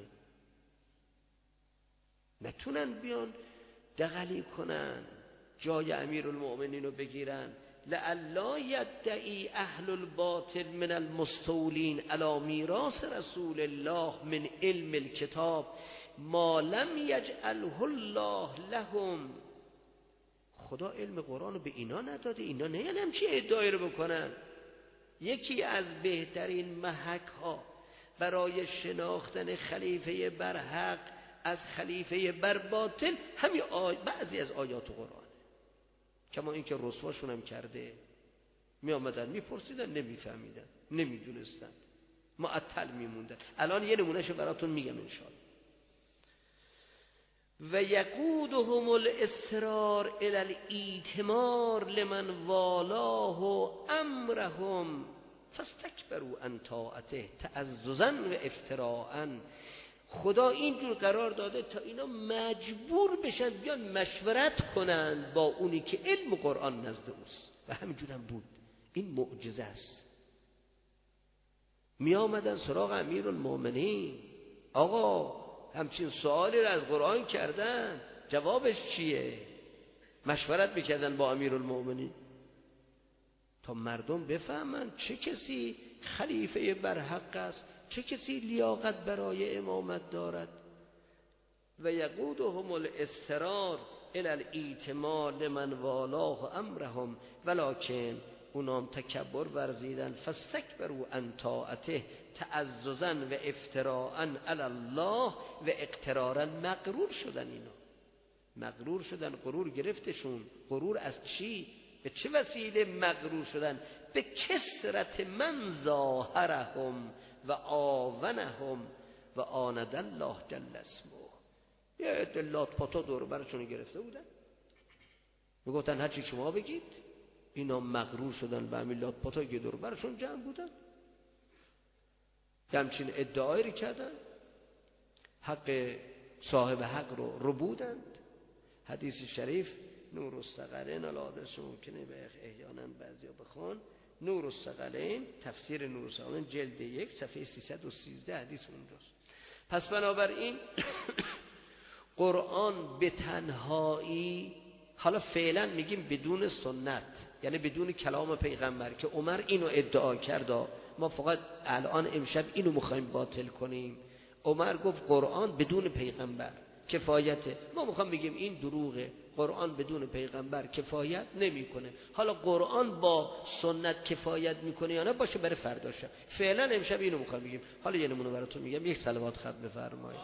نتونن بیان دغلی کنن جای امیرالمؤمنین رو بگیرن. لعلا یدعی اهل الباطل من المستولین علی میراث رسول الله من علم الکتاب ما لم یجعله الله لهم. خدا علم قرآن رو به اینا نداده، اینا نه یعنی همچی ادعایی رو بکنن. یکی از بهترین محک ها برای شناختن خلیفه برحق از خلیفه بر باطل همین آی... بعضی از آیات قرآن، کما اینکه رسواشون هم کرده، می آمدن می پرسیدن نمی فهمیدن، نمی دونستن، معطل می موندن. الان یه نمونهشو براتون میگم انشاءالله. و یقودهم الاصرار الی الایتمار لمن والاه و امرهم فاستکبروا عن طاعته تعززا و افتراءا. خدا اینجور قرار داده تا اینا مجبور بشن بیان مشورت کنن با اونی که علم قرآن نزد اوست، و همینجور هم بود. این معجزه است. می آمدن سراغ امیرالمومنین، آقا همچین سوالی رو از قرآن کردن، جوابش چیه؟ مشورت میکردن با امیرالمومنین تا مردم بفهمن چه کسی خلیفه برحق است، چه کسی لیاقت برای امامت دارد. و یقودهم الاصرار الی الایتمار لمن والاه و امرهم ولکن اونام تکبر ورزیدن فاستکبروا عن طاعته تعززا و افتراءا علی الله و اقترارا. مغرور شدن، اینا مغرور شدن، غرور گرفتشون. غرور از چی؟ به چه وسیله مغرور شدن؟ به کثرت من ظاهرهم و آونهم و آند الله جل اسمه. یه ادلات پاتا دور برشون گرفته بودن، میگفتن هرچی شما بگید. اینا مغرور شدن به همین لات پاتا که دور برشون جمع بودن، همچین ادعایی کردن، حق صاحب حق رو ربودند. حدیث شریف نور الثقلین، الحادث ممکنه به احیانا بعضیا بخوان، نور الثقلین تفسیر نور الثقلین جلد یک صفحه سیصد و سیزده حدیث اونجاست. پس بنابراین قرآن به تنهایی، حالا فعلا میگیم بدون سنت، یعنی بدون کلام پیغمبر که عمر اینو ادعا کرد، ما فقط الان امشب اینو میخوایم باطل کنیم. عمر گفت قرآن بدون پیغمبر کفایته، ما میخوام بگیم این دروغه، قرآن بدون پیغمبر کفایت نمیکنه. حالا قرآن با سنت کفایت میکنه یا نه باشه برای فردا شب. فعلا امشب اینو میخوام بگیم. حالا یه نمونه براتون میگم، یک صلوات خط بفرمایید.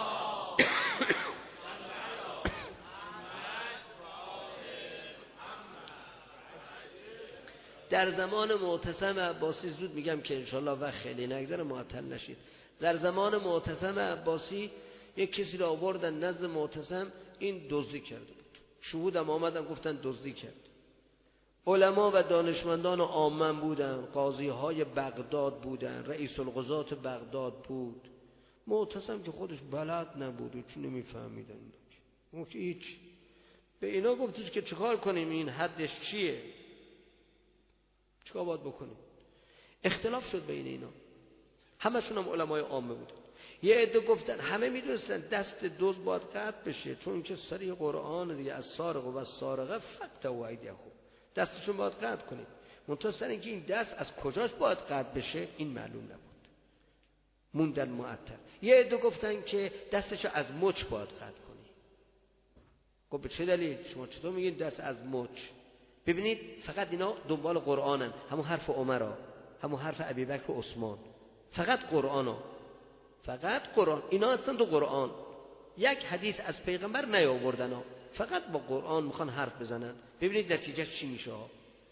در زمان معتصم عباسی، زود میگم که انشالله وقت خیلی نگذره معطل نشید، در زمان معتصم عباسی یک کسی را آوردن نزد معتصم، این دزدی کرده بود. شهودم آمدن گفتن دزدی کرد. علما و دانشمندان عامه بودن، قاضی های بغداد بودن، رئیس القضات بغداد بود. معتصم که خودش بلد نبود، چون نمیفهمیدن، اون که هیچ. به اینا گفتش که چیکار کنیم، این حدش چیه، چیکار باید بکنیم؟ اختلاف شد بین اینا، همشون هم علمای عامه بودن. یه عده گفتن همه میدونستن دست دزد باید قطع بشه، چون که سری قرآن دیگه از سارق و از سارقه فقط و ایدیهم، دستشون باید قطع کنیم. منتها سر اینکه این دست از کجاش باید قطع بشه این معلوم نبود، موندن معطل. یه عده گفتن که دستشو از مچ باید قطع کنی. گفت به چه دلیل؟ شما چطور میگین دست از مچ؟ ببینید فقط اینا دنبال قرآنن، همون حرف عمر، همون حرف ابوبکر و عثمان، فقط قرآن، فقط قرآن. اینا اصلا تو قرآن یک حدیث از پیغمبر نیاوردن، فقط با قرآن میخوان حرف بزنن. ببینید نتیجه چی میشه.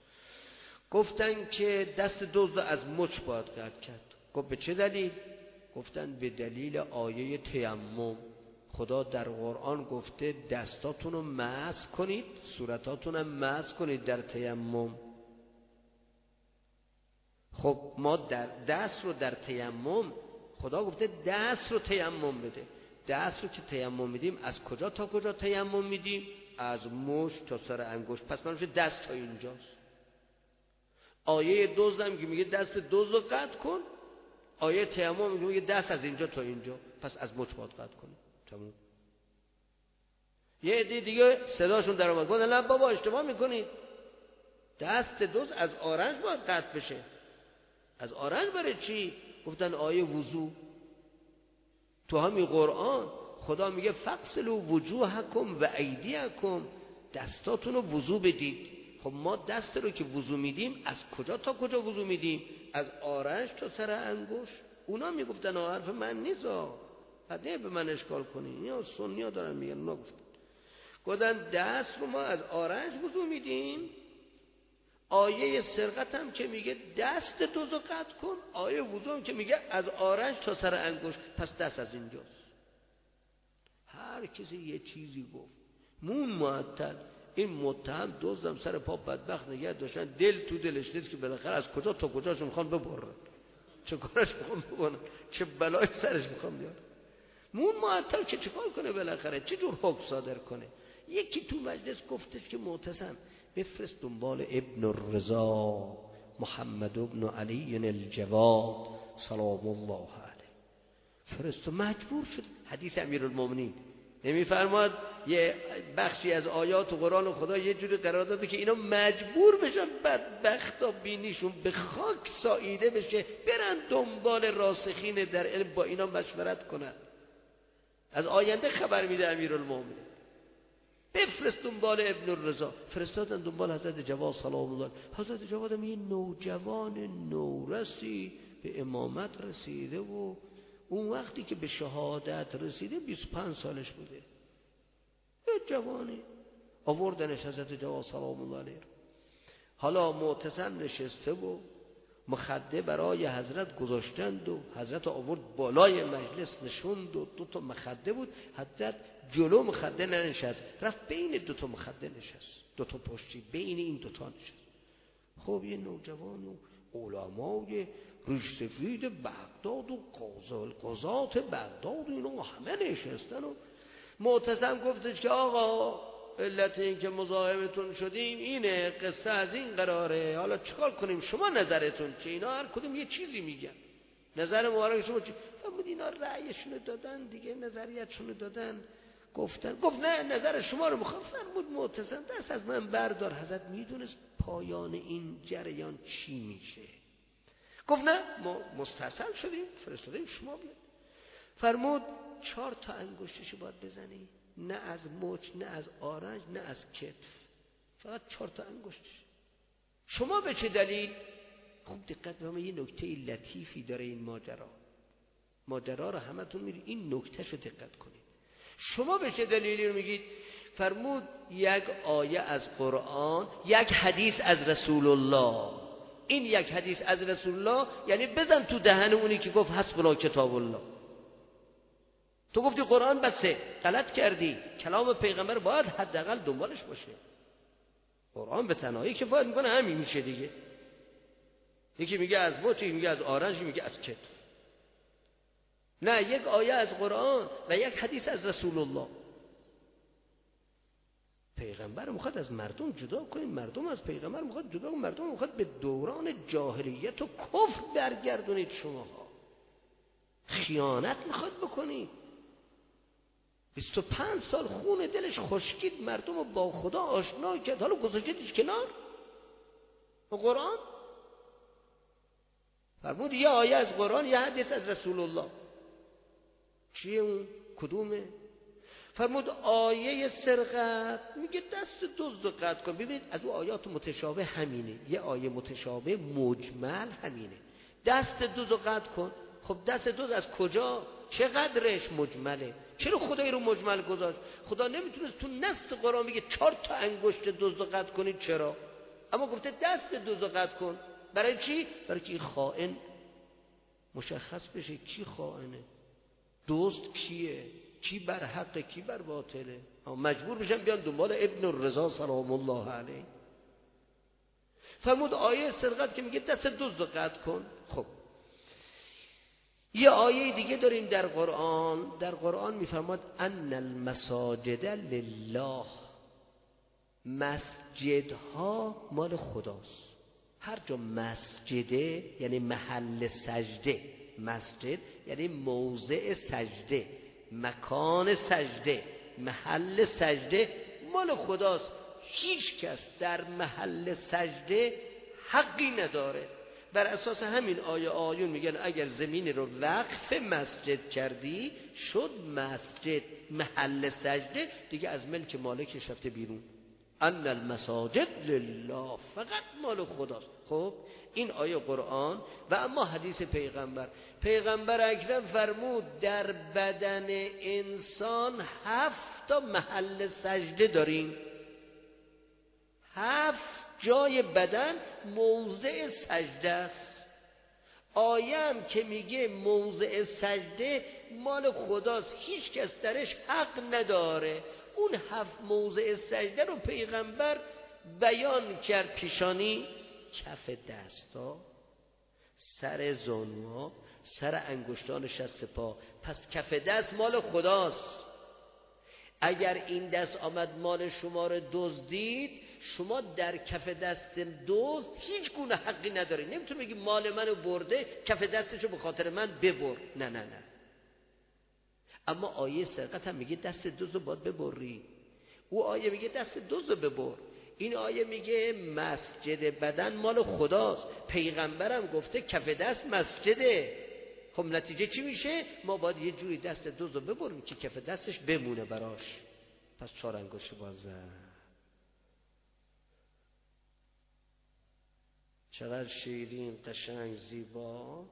گفتن که دست دزد از مچ باید قطع کرد. گفت به چه دلیل؟ گفتن به دلیل آیه تیمم. خدا در قرآن گفته دستاتون رو مسح کنید، صورتاتون هم مسح کنید در تیمم. خب ما در دست رو در تیمم، خدا گفته دست رو تیمم بده. دست رو که تیمم میدیم از کجا تا کجا تیمم میدیم؟ از مشت تا سر انگشت. پس من میشه دست تا اینجاست. آیه دزدم که میگه دست دزد رو قطع کن، آیه تیمم میگه دست از اینجا تا اینجا، پس از مچ باید قطع کنیم. تموم. یه عده دیگه صداشون در اومد گفتن نه بابا اشتباه میکنید، دست دزد از آرنج باید قطع بشه. از آرنج برای چی؟ گفتن آیه وضو. تو همین قرآن خدا میگه فغسلوا وجوهکم و ایدیکم، دستاتون رو وضو بدید. خب ما دست رو که وضو میدیم از کجا تا کجا وضو میدیم؟ از آرنج تا سر انگشت. اونا میگفتن حرف من نیست، بعد به من اشکال کنی، یا سنی ها دارن میگن. اونا گفتن گفتن دست رو ما از آرنج وضو میدیم. آیه سرقت هم که میگه دست دزدو قطع کن، آیه وضو هم که میگه از آرنج تا سر انگشت، پس دست از اینجاست. هر کسی یه چیزی گفت، مون معطل. این متهم دزدم سر پا بدبخت نگه داشتن، دل تو دلش نیست که بالاخره از کجا تا کجاشو میخوان ببرن، چه کارش میخوان بکنن، چه بلای سرش میخوان بیارن. مون معطل که چیکار کنه بالاخره، چه جور حکم صادر کنه؟ یکی تو مجلس گفتش که معتصم بفرست دنبال ابن الرضا محمد ابن علی الجواد سلام الله علیه. فرست مجبور شد. حدیث امیرالمومنین نمیفرماد یه بخشی از آیات قرآن خدا یه جوری قرار داده که اینا مجبور بشن، بدبختا بینیشون به خاک ساییده بشه، برن دنبال راسخین در علم با اینا مشورت کنن. از آینده خبر میده امیرالمومنین. بفرست دنبال ابن الرضا. فرستادن دنبال حضرت جواد سلام الله. حضرت جواد هم یه نوجوان نورسی به امامت رسیده و اون وقتی که به شهادت رسیده بیست و پنج سالش بوده. یه جوانی. آوردنش حضرت جواد سلام الله علیه. حالا معتصم نشسته و مخده برای حضرت گذاشتند و حضرت آورد بالای مجلس نشوند و دو تا مخده بود. حضرت جلو مخده ننشست، رفت بین دو تا مخده نشست، دو تا پشتی بین این دو تا نشست. خب یه نوجوان و علمای ریش سفید بغداد و قضات بغداد و اینا همه نشستن و معتصم گفتش که آقا علت این که مزاحمتون شدیم اینه، قصه از این قراره، حالا چیکار کنیم؟ شما نظرتون چه؟ اینا هر کدوم یه چیزی میگن، نظر مبارک شما چی؟ فرمود اینا رأیشونو دادن دیگه، نظریتشونو دادن، گفتن گفت نه نظر شما رو میخوام. فرمود معتصم دست از من بردار. حضرت میدونست پایان این جریان چی میشه. گفت نه ما مستصل شدیم، فرستادیم شما بیاد. فرمود چهار تا انگشتشو باید بزنی، نه از مچ، نه از آرنج، نه از کتف، فقط چهار تا انگشتش. شما به چه دلیل؟ خوب دقت بفرمایید، یه نکته لطیفی داره این ماجرا. ماجرا رو همتون میدید، این نکتهشو دقت کنید. شما به چه دلیلی رو میگید؟ فرمود یک آیه از قرآن، یک حدیث از رسول الله. این یک حدیث از رسول الله یعنی بزن تو دهن اونی که گفت حسبنا کتاب الله. تو گفتی قرآن بسه، غلط کردی. کلام پیغمبر باید حداقل دنبالش باشه. قرآن به تنهایی که باید میکنه همین میشه دیگه. یکی میگه از مچ، یکی میگه از آرنج، یکی میگه از کتف. نه، یک آیه از قرآن و یک حدیث از رسول الله. پیغمبر میخواد از مردم جدا کنید، مردم از پیغمبر میخواد جدا کنید، مردم میخواد به دوران جاهلیت و کفر برگردونید. شماها خیانت میخواد بکنید. بیست و پنج سال خون دلش خشکید، مردم رو با خدا آشنا کرد، حالا گذاشتیدش کنار با قرآن. فرمود یه آیه از قرآن، یه حدیث از رسول الله. چیه اون؟ کدومه؟ فرمود آیه سرقت میگه دست دزد رو قطع کن. ببینید از اون آیات متشابه همینه، یه آیه متشابه مجمل همینه، دست دزد رو قطع کن. خب دست دزد از کجا؟ چقدرش مجمله؟ چرا خدای رو مجمل گذاشت؟ خدا نمیتونست تو نص قرآن بگه چهار تا انگشت دزد رو قطع کنید، چرا؟ اما گفته دست دزد رو قطع کن. برای چی؟ برای که این خائن مشخص بشه کی خائنه، دوست کیه، کی بر حقه، کی بر باطله. مجبور بشن بیان دنبال ابن الرضا سلام الله علیه. فرمود آیه سرقت که میگه دست دزد رو قطع کن. خب یه آیه دیگه داریم در قرآن، در قرآن میفرماد ان المساجد لله، مسجدها مال خداست. هر جا مسجده یعنی محل سجده، مسجد یعنی موضع سجده، مکان سجده، محل سجده مال خداست. هیچ کس در محل سجده حقی نداره. بر اساس همین آیه آیون میگن اگر زمین رو وقف مسجد کردی شد مسجد محل سجده، دیگه از ملک مالکش رفته بیرون. ان المساجد لله، فقط مال خداست. خب این آیه قرآن. و اما حدیث پیغمبر، پیغمبر اکرم فرمود در بدن انسان هفت تا محل سجده داریم، هفت جای بدن موضع سجده است. آیه هم که میگه موضع سجده مال خداست، هیچ کس درش حق نداره. اون هفت موضع سجده رو پیغمبر بیان کرد: پیشانی، کف دستا، سر زانوها، سر انگشتان شست پا. پس کف دست مال خداست. اگر این دست آمد مال شما رو دزدید، شما در کف دست دزد هیچ گونه حقی نداری. نمیتونی بگی مال منو برده کف دستشو به خاطر من ببر. نه نه نه. اما آیه سرقت هم میگه دست دزد رو باید ببری. او آیه میگه دست دزد رو ببر. این آیه میگه مسجد بدن مال خداست. پیغمبرم گفته کف دست مسجده. خب نتیجه چی میشه؟ ما باید یه جوری دست دزد رو ببریم که کف دستش بمونه براش. پس چهار انگشت بازه. چقدر شیرین، قشنگ، زیبا.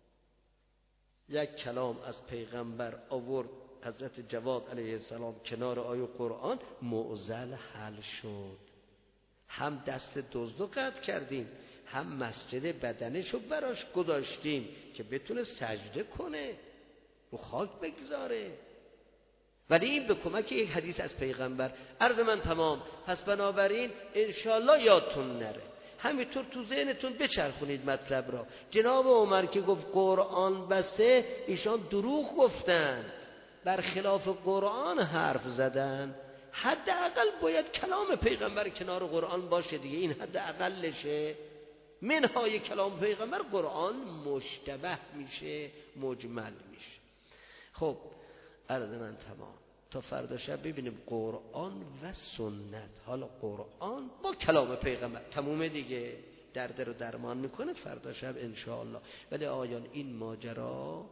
یک کلام از پیغمبر آورد حضرت جواد علیه السلام کنار آیه قرآن، معضل حل شد. هم دست دزد رو قطع کردیم، هم مسجد بدنشو براش گذاشتیم که بتونه سجده کنه، رو خاک بگذاره. ولی این به کمک یک حدیث از پیغمبر. عرض من تمام. پس بنابراین انشالله یادتون نره، همینطور تو ذهنتون بچرخونید مطلب را. جناب عمر که گفت قرآن بسه، ایشان دروغ گفتن، برخلاف قرآن حرف زدن. حداقل باید کلام پیغمبر کنار قرآن باشه دیگه، این حداقلشه. منهای کلام پیغمبر قرآن مشتبه میشه، مجمل میشه. خب عرض من تمام. تا فردا شب ببینیم قرآن و سنت. حالا قرآن با کلام پیغمبر تمومه دیگه، درد رو درمان میکنه فردا شب انشاءالله. ولی آیان این ماجرا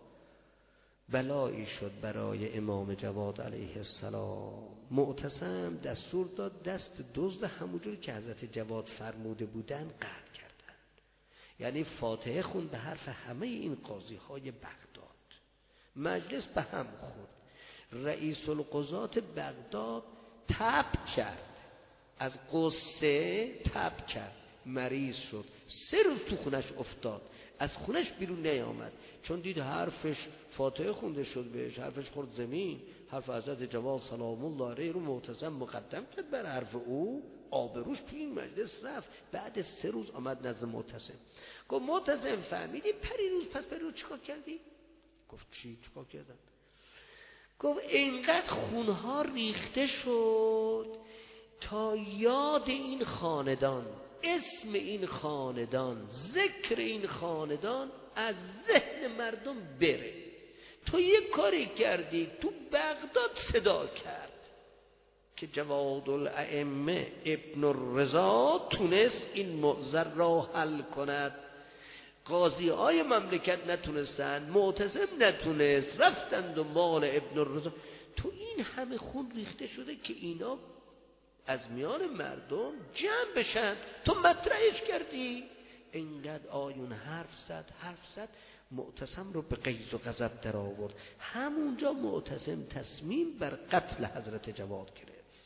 بلایی شد برای امام جواد علیه السلام. معتصم دستور داد دست دزد همونجور که حضرت جواد فرموده بودن قطع کردن. یعنی فاتحه خون به حرف همه این قاضی های بغداد. مجلس به هم خورد. رئیس القضات بغداد تب کرد، از قصه تب کرد، مریض شد، سه روز تو خونش افتاد، از خونش بیرون نیامد، چون دید حرفش فاتحه خونده شد بهش، حرفش خورد زمین. حرف حضرت جواد سلام الله علیه رو معتصم مقدم کرد بر حرف او، آبروش تو این مجلس رفت. بعد سه روز آمد نزد معتصم، گفت معتصم فهمیدی پری روز پس پری روز چیکار کردی؟ گفت چی چیکار کردن؟ گفت اینقدر خونها ریخته شد تا یاد این خاندان، اسم این خاندان، ذکر این خاندان از ذهن مردم بره. تو یک کاری کردی، تو بغداد صدا کرد که جواد الائمه ابن الرضا تونست این معضل را حل کند. قاضی های مملکت نتونستن، معتصم نتونست، رفتند و مال ابن الرضا. تو این همه خون ریخته شده که اینا از میان مردم جمع بشن، تو مطرحش کردی. اینقدر آیون حرف زد حرف زد معتصم رو به غیظ و غضب در آورد. همونجا معتصم تصمیم بر قتل حضرت جواد گرفت.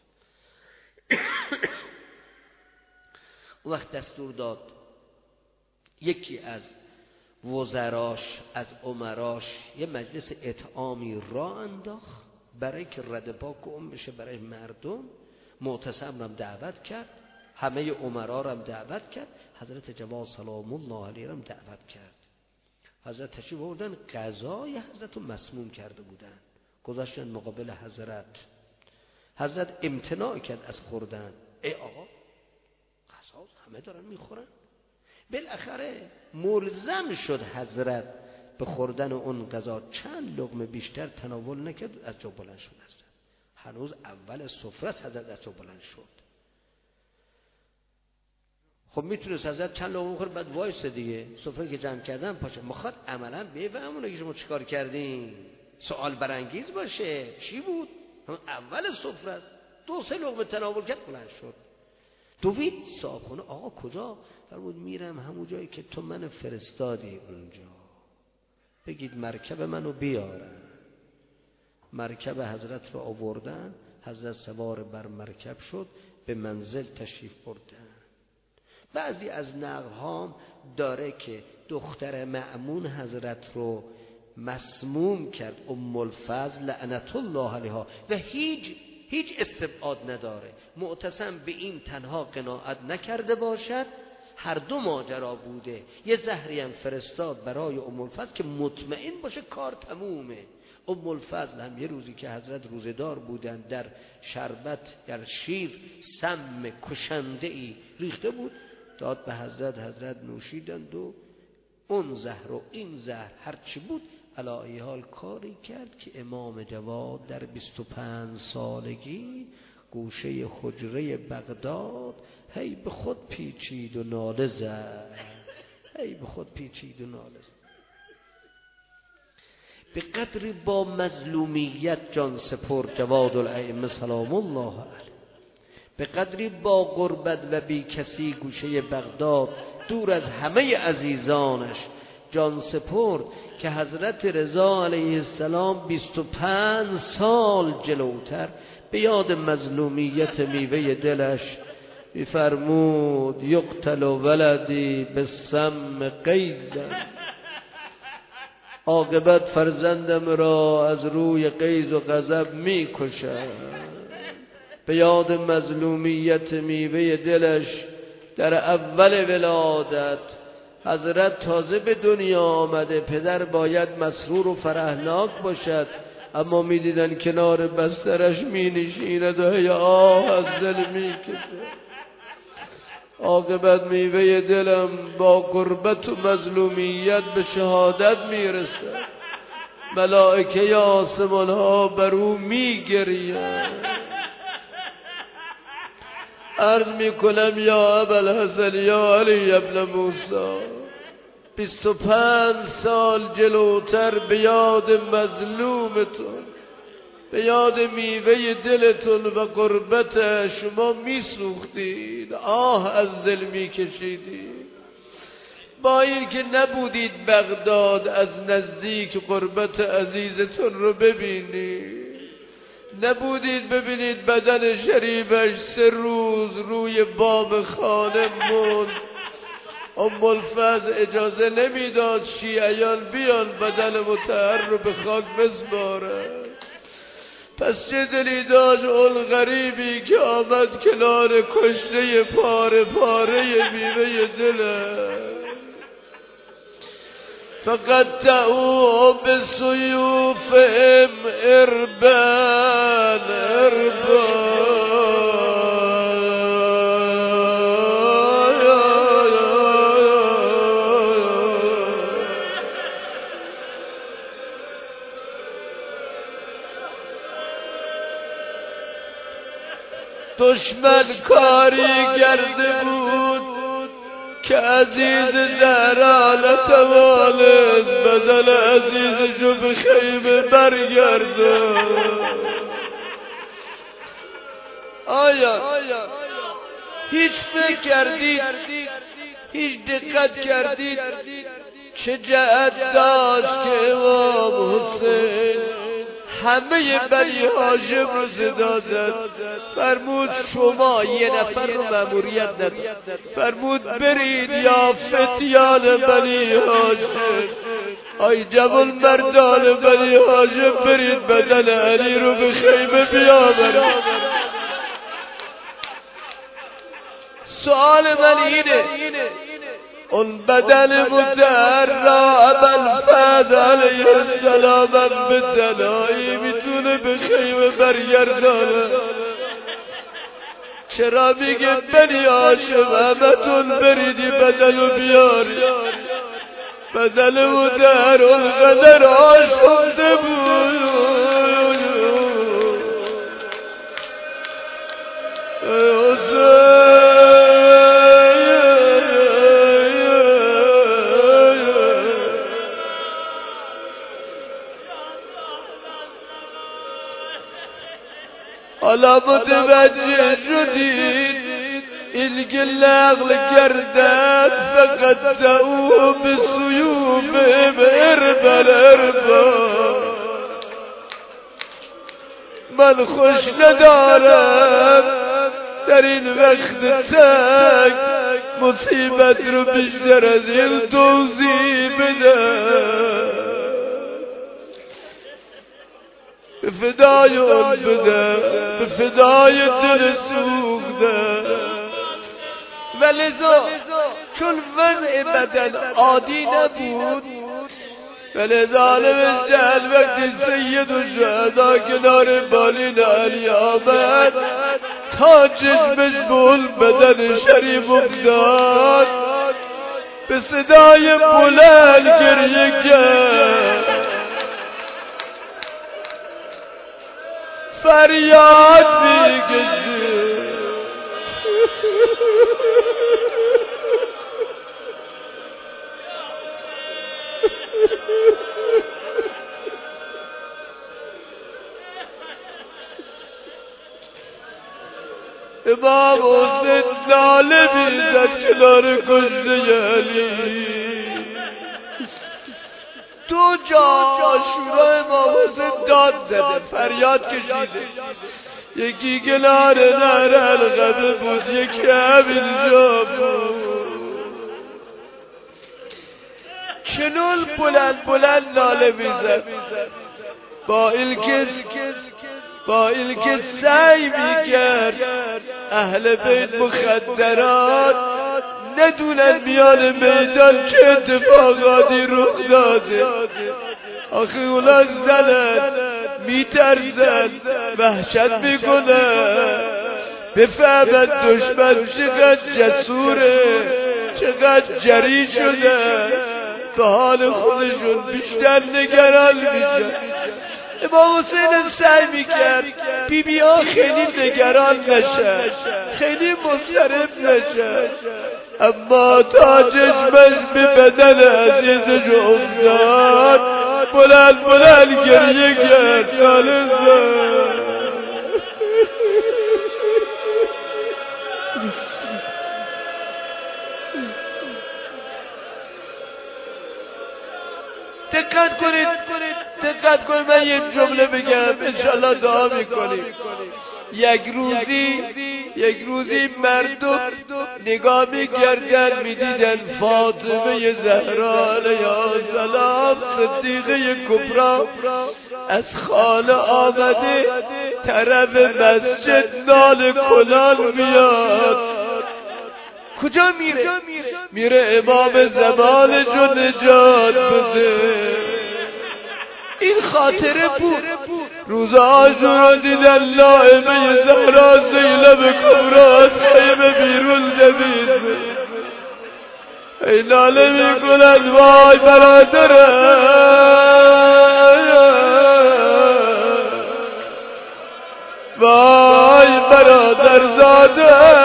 وقت دستور داد یکی از وزراش از امراش یه مجلس اطعامی را انداخت برای که رد پا گم بشه برای مردم. معتصم را دعوت کرد، همه امرا را دعوت کرد، حضرت جواد سلام الله علیه را دعوت کرد. حضرت تشریف آوردن، غذای حضرت رو مسموم کرده بودن، گذاشتن مقابل حضرت. حضرت امتناع کرد از خوردن. ای آقا غذا همه دارن میخورن. بالاخره ملزم شد حضرت به خوردن اون غذا، چند لقمه بیشتر تناول نکرد، از جا بلند شد. حضرت هنوز اول سفره حضرت از جا بلند شد. خب میتونست حضرت چند لقمه بخوره بعد وایسه دیگه، سفره که جمع کردن پاشه. میخواد عملا بفهمونه که شما چیکار کردین، سوال برانگیز باشه. چی بود؟ هم اول سفره دو سه لقمه تناول کرد بلند شد. دوید صاحبخونه آقا کجا؟ فرمود میرم همون جایی که تو منو فرستادی اونجا، بگید مرکب منو بیارن. مرکب حضرت رو آوردن، حضرت سوار بر مرکب شد، به منزل تشریف بردن. بعضی از نقل‌ها داره که دختر مأمون حضرت رو مسموم کرد، ام الفضل لعنت الله علیها، و هیچ هیچ استبعاد نداره معتصم به این تنها قناعت نکرده باشد، هر دو ماجرا بوده. یه زهری هم فرستاد برای ام الفضل که مطمئن باشه کار تمومه. ام الفضل هم یه روزی که حضرت روزدار بودن، در شربت در شیر سم کشنده ای ریخته بود، داد به حضرت، حضرت نوشیدند و اون زهر و این زهر هر چی بود علی حال کاری کرد که امام جواد در بیست و پنج سالگی گوشه حجره بغداد هی به خود پیچید و ناله زد، هی به خود پیچید و ناله زد. به قدری با مظلومیت جان سپرد جواد الائمه سلام الله علیه، به قدری با غربت و بی کسی گوشه بغداد دور از همه عزیزانش جان سپرد که حضرت رضا علیه السلام بیست و پنج سال جلوتر به یاد مظلومیت میوه دلش میفرمود یقتل ولدی به سم قیزم، عاقبت فرزندم را از روی غیظ و غضب میکشد. به یاد مظلومیت میوه دلش در اول ولادت حضرت تازه به دنیا آمده، پدر باید مسرور و فرحناک باشد، اما میدیدن کنار بسترش می نشیند و هی آه از دل می کشد. عاقبت میوه دلم با غربت و مظلومیت به شهادت میرسد، ملائکه آسمان ها بر او میگریند. عرض میکنم یا ابوالحسن یا علی ابن موسی، بیست و پنج سال جلوتر به یاد مظلومتون، به یاد میوه دلتون و غربت شما میسوختید، آه از دل میکشیدید. با این که نبودید بغداد از نزدیک غربت عزیزتون رو ببینید، نبودید ببینید بدن شریفش سه روز روی بام خانه موند. ام الفضل اجازه نمیداد شیعیان بیان بدن مطهر رو به خاک بسپارن. پس چه دلی داشت اون غریبی که آمد کنار کشته پاره پاره میوه دلش، فقطعوا بسيوفهم اربان اربان. دشمن کاری کرده بود که عزیز زهرا نتوانست بدن عزیزشو به خیمه برگردن. آیا هیچ فکر کردید، هیچ دقت کردید چه جهت داشت که امام حسین همه بنی هاشم رو صدا زد، فرمود شما یه نفر رو مأموریت نداد، فرمود برید یا فتیان بنی هاشم، ای جوان مردان بنی هاشم، برید بدن علی رو به خیمه بیاورید. سؤال من اینه، اون بدن مطهر را ابوالفضل علیه السلام به تنهایی میتونه به خیمه برگردانه؟ چرا میگه بنی هاشم همتون بریدی بدن رو بیاری؟ بدن مطهر اونقدر آشفته بود حالا متوجه شدید این که نقل کردن فقط او به سیوف اربل اربا. من خوش ندارم در این وقت تک مصیبت رو بیشتر از این توضیح بدم، به فدای اون بدم، به فدای دل سوخته. ولذا چون وضع بدن عادی نبود، ولذا نوشتن وقتی سید و شهدا کنار بالین علی آمد تا چشمش بول بدن شریف افتاد، به صدای بلند گریه کرد، فریاد میکشید. امام حسین ناله میزد کنار کشته علی. دو جا آشورا امام حسین داد زده، فریاد کشیده، یکی کنار نهر القبه بود، یکی همینجا بود. چنون بلند بلند ناله میزد، با اینکه با اینکه سعی میکرد اهل بیت مخدرات ندونن میان میدان چه اتفاقاتی رخ داده. آخه اونا زنن، میترزن، وحشت میکنن، بفهمن دشمن چقدر جسوره، چقدر جری شده، به حال خودشون بیشتر نگران میشن. امام حسین سعی میکرد بی بی ها خیلی نگران نشن، خیلی مضطرب نشن، اما تا چشمش به بدن عزیزش افتاد بلند بلند گریه کرد. ناله زد. دقت کنید، دقت کنید، من یک جمله بگم انشالله دعا میکنیم. یک روزی یک روزی مردم نگاه میکردن میدیدن فاطمه زهرا علیها السلام صدیقه کبرا از خانه آمده طرف مسجد نال کنان میاد. کجا میره؟ میره امام زمانش رو نجات بده. این خاطره بود. روز عاشورا دیدن لائمه زهرا زینب کبرا از خیمه بیرون دوید. ای ناله میکنن وای برادرم، وای برادر زاده،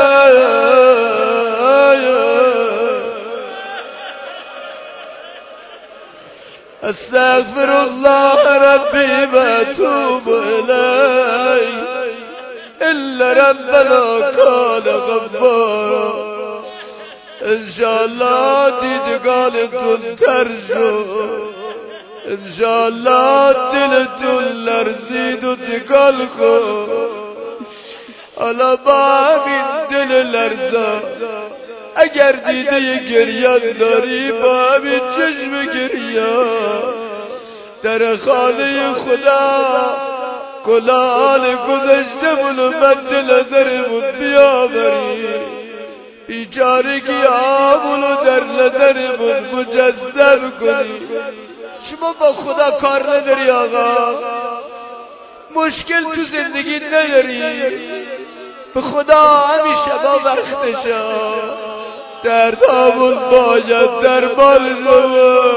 استغفر الله ربي واتوب اليه الا ربنا كان غفارا. ان شاء الله دیدگانتون تر شد، انشالله دلتون لرزید و تکال خود. حالا با همین دل لرزا اگر دیده گریان داری با همین چشم گریان در خانه خدا کلال گذشته منو مد نظرمون بیاوری، بیچارگی آمونو در نظرمون مجسم کنی. شما با خدا کار نداری آقا؟ مشکل تو زندگی نداری؟ به خدا همین شبا وقتشا دردامون باید دربار شما،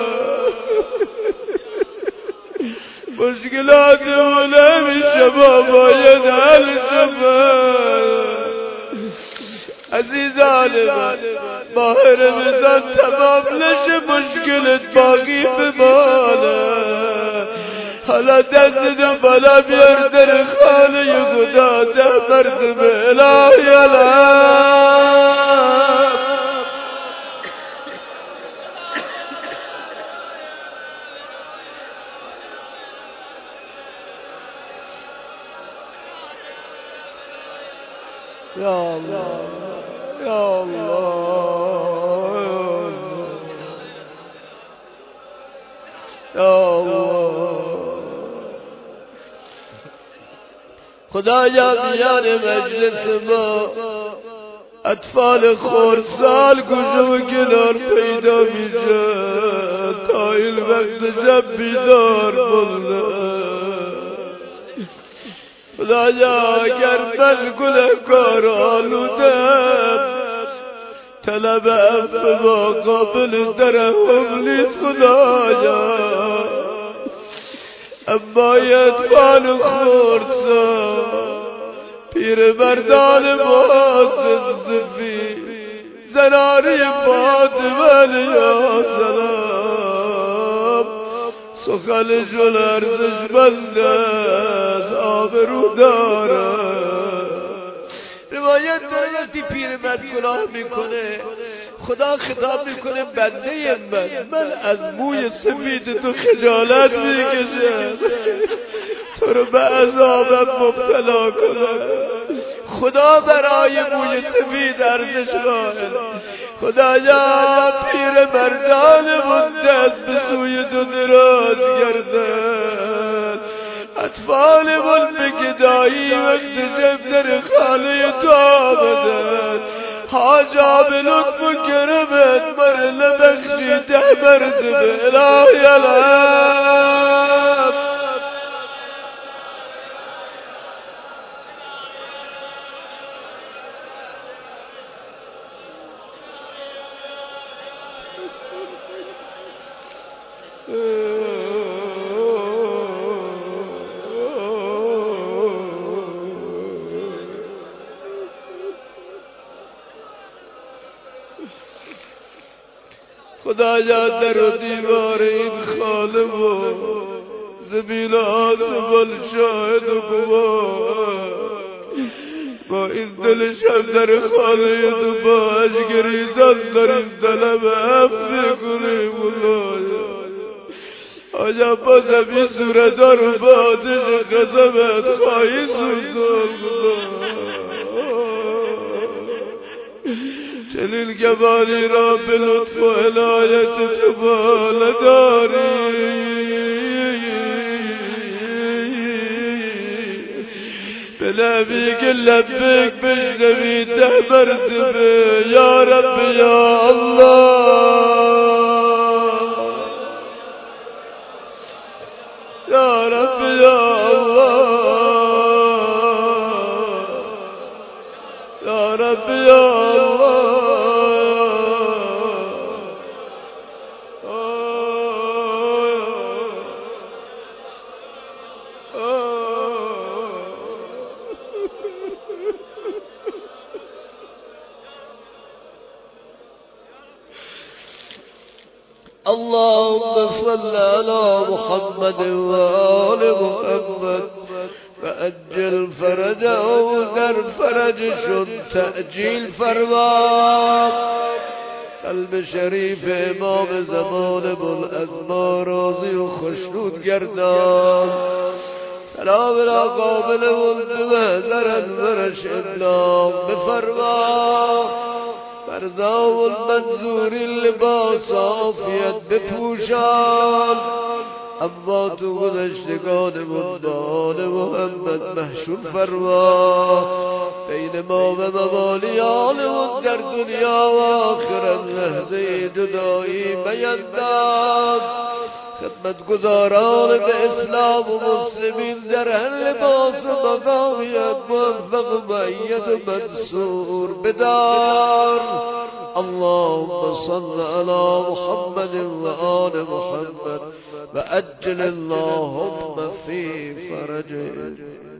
مشکلاتمون همین شبا باید حل شما. عزیزان من ماه رمضان تمام نشه مشکلت باقی بمانه. حالا دستتو بالا بیار در خانه خدا ده مرتبه الهی الهی. یا الله یا الله یا الله. خدایا بیان مجلس ما اطفال خردسال گوشه و کنار پیدا میشه تا این وقت شب بیدار بودن. خدایا اگر من گنهکار آلودم طلب عفو با قابل ترحم نیست خدایا، اما اطفال خردسال پیرمردان معاصر سفید زنانی فاطمه علیها سلام سخنشون ارزشمند است، آبرو دارد. روایت داره وقتی پیرمرد گناه میکنه خدا خطاب میکنه بنده من من از موی سفید تو خجالت میکشم، تو رو به عذابم مبتلا کنم. خدا برای موی سفید ارزش قائل. خدایا پیرمردانمون دست به سوی تو دراز گردن، اطفالمون به گدایی وقت شب در خانه تو آمدن. حاجا به لطف و کرمت مر نبخشی ده مرتبه الهی الهی. خدایا در و دیوار این خانه و زمین آسمان شاهد و گواه با این دلشم در خانه تو باش گریزان داریم طلب عفو کنیم. آیا باز این صورتا رو با آتش قسمت خواهی سوزان. چنین کمالی را به لطف و عنایت تو بالا داری، به نبی که لبک بشنوی ده مرتبه یا رب یا الله یا رب یا الله یا رب یا الله. اللهم صل على محمد وآل محمد فأجل فرجه در فرجشون تأجیل فرما. قلب شریف امام زمان بوالعظما راضی و خشنود گردان. سلام را قابل ولد محضر انورش ابلاغ بفرما. فرزا و المنظوری لباس عافیت بپوشان. اما تو گذشتگان مدبان محمد محشور فرما. بین ما و موالی آلمون در دنیا و آخرت لحظه جدایی بینداز. خدمت گزاران به اسلام و مسلمین در هر لباس و مقامیت موفق و مؤید و منصور بدار. اللهم صل على محمد و آل محمد و اجل اللهم فی فرجه.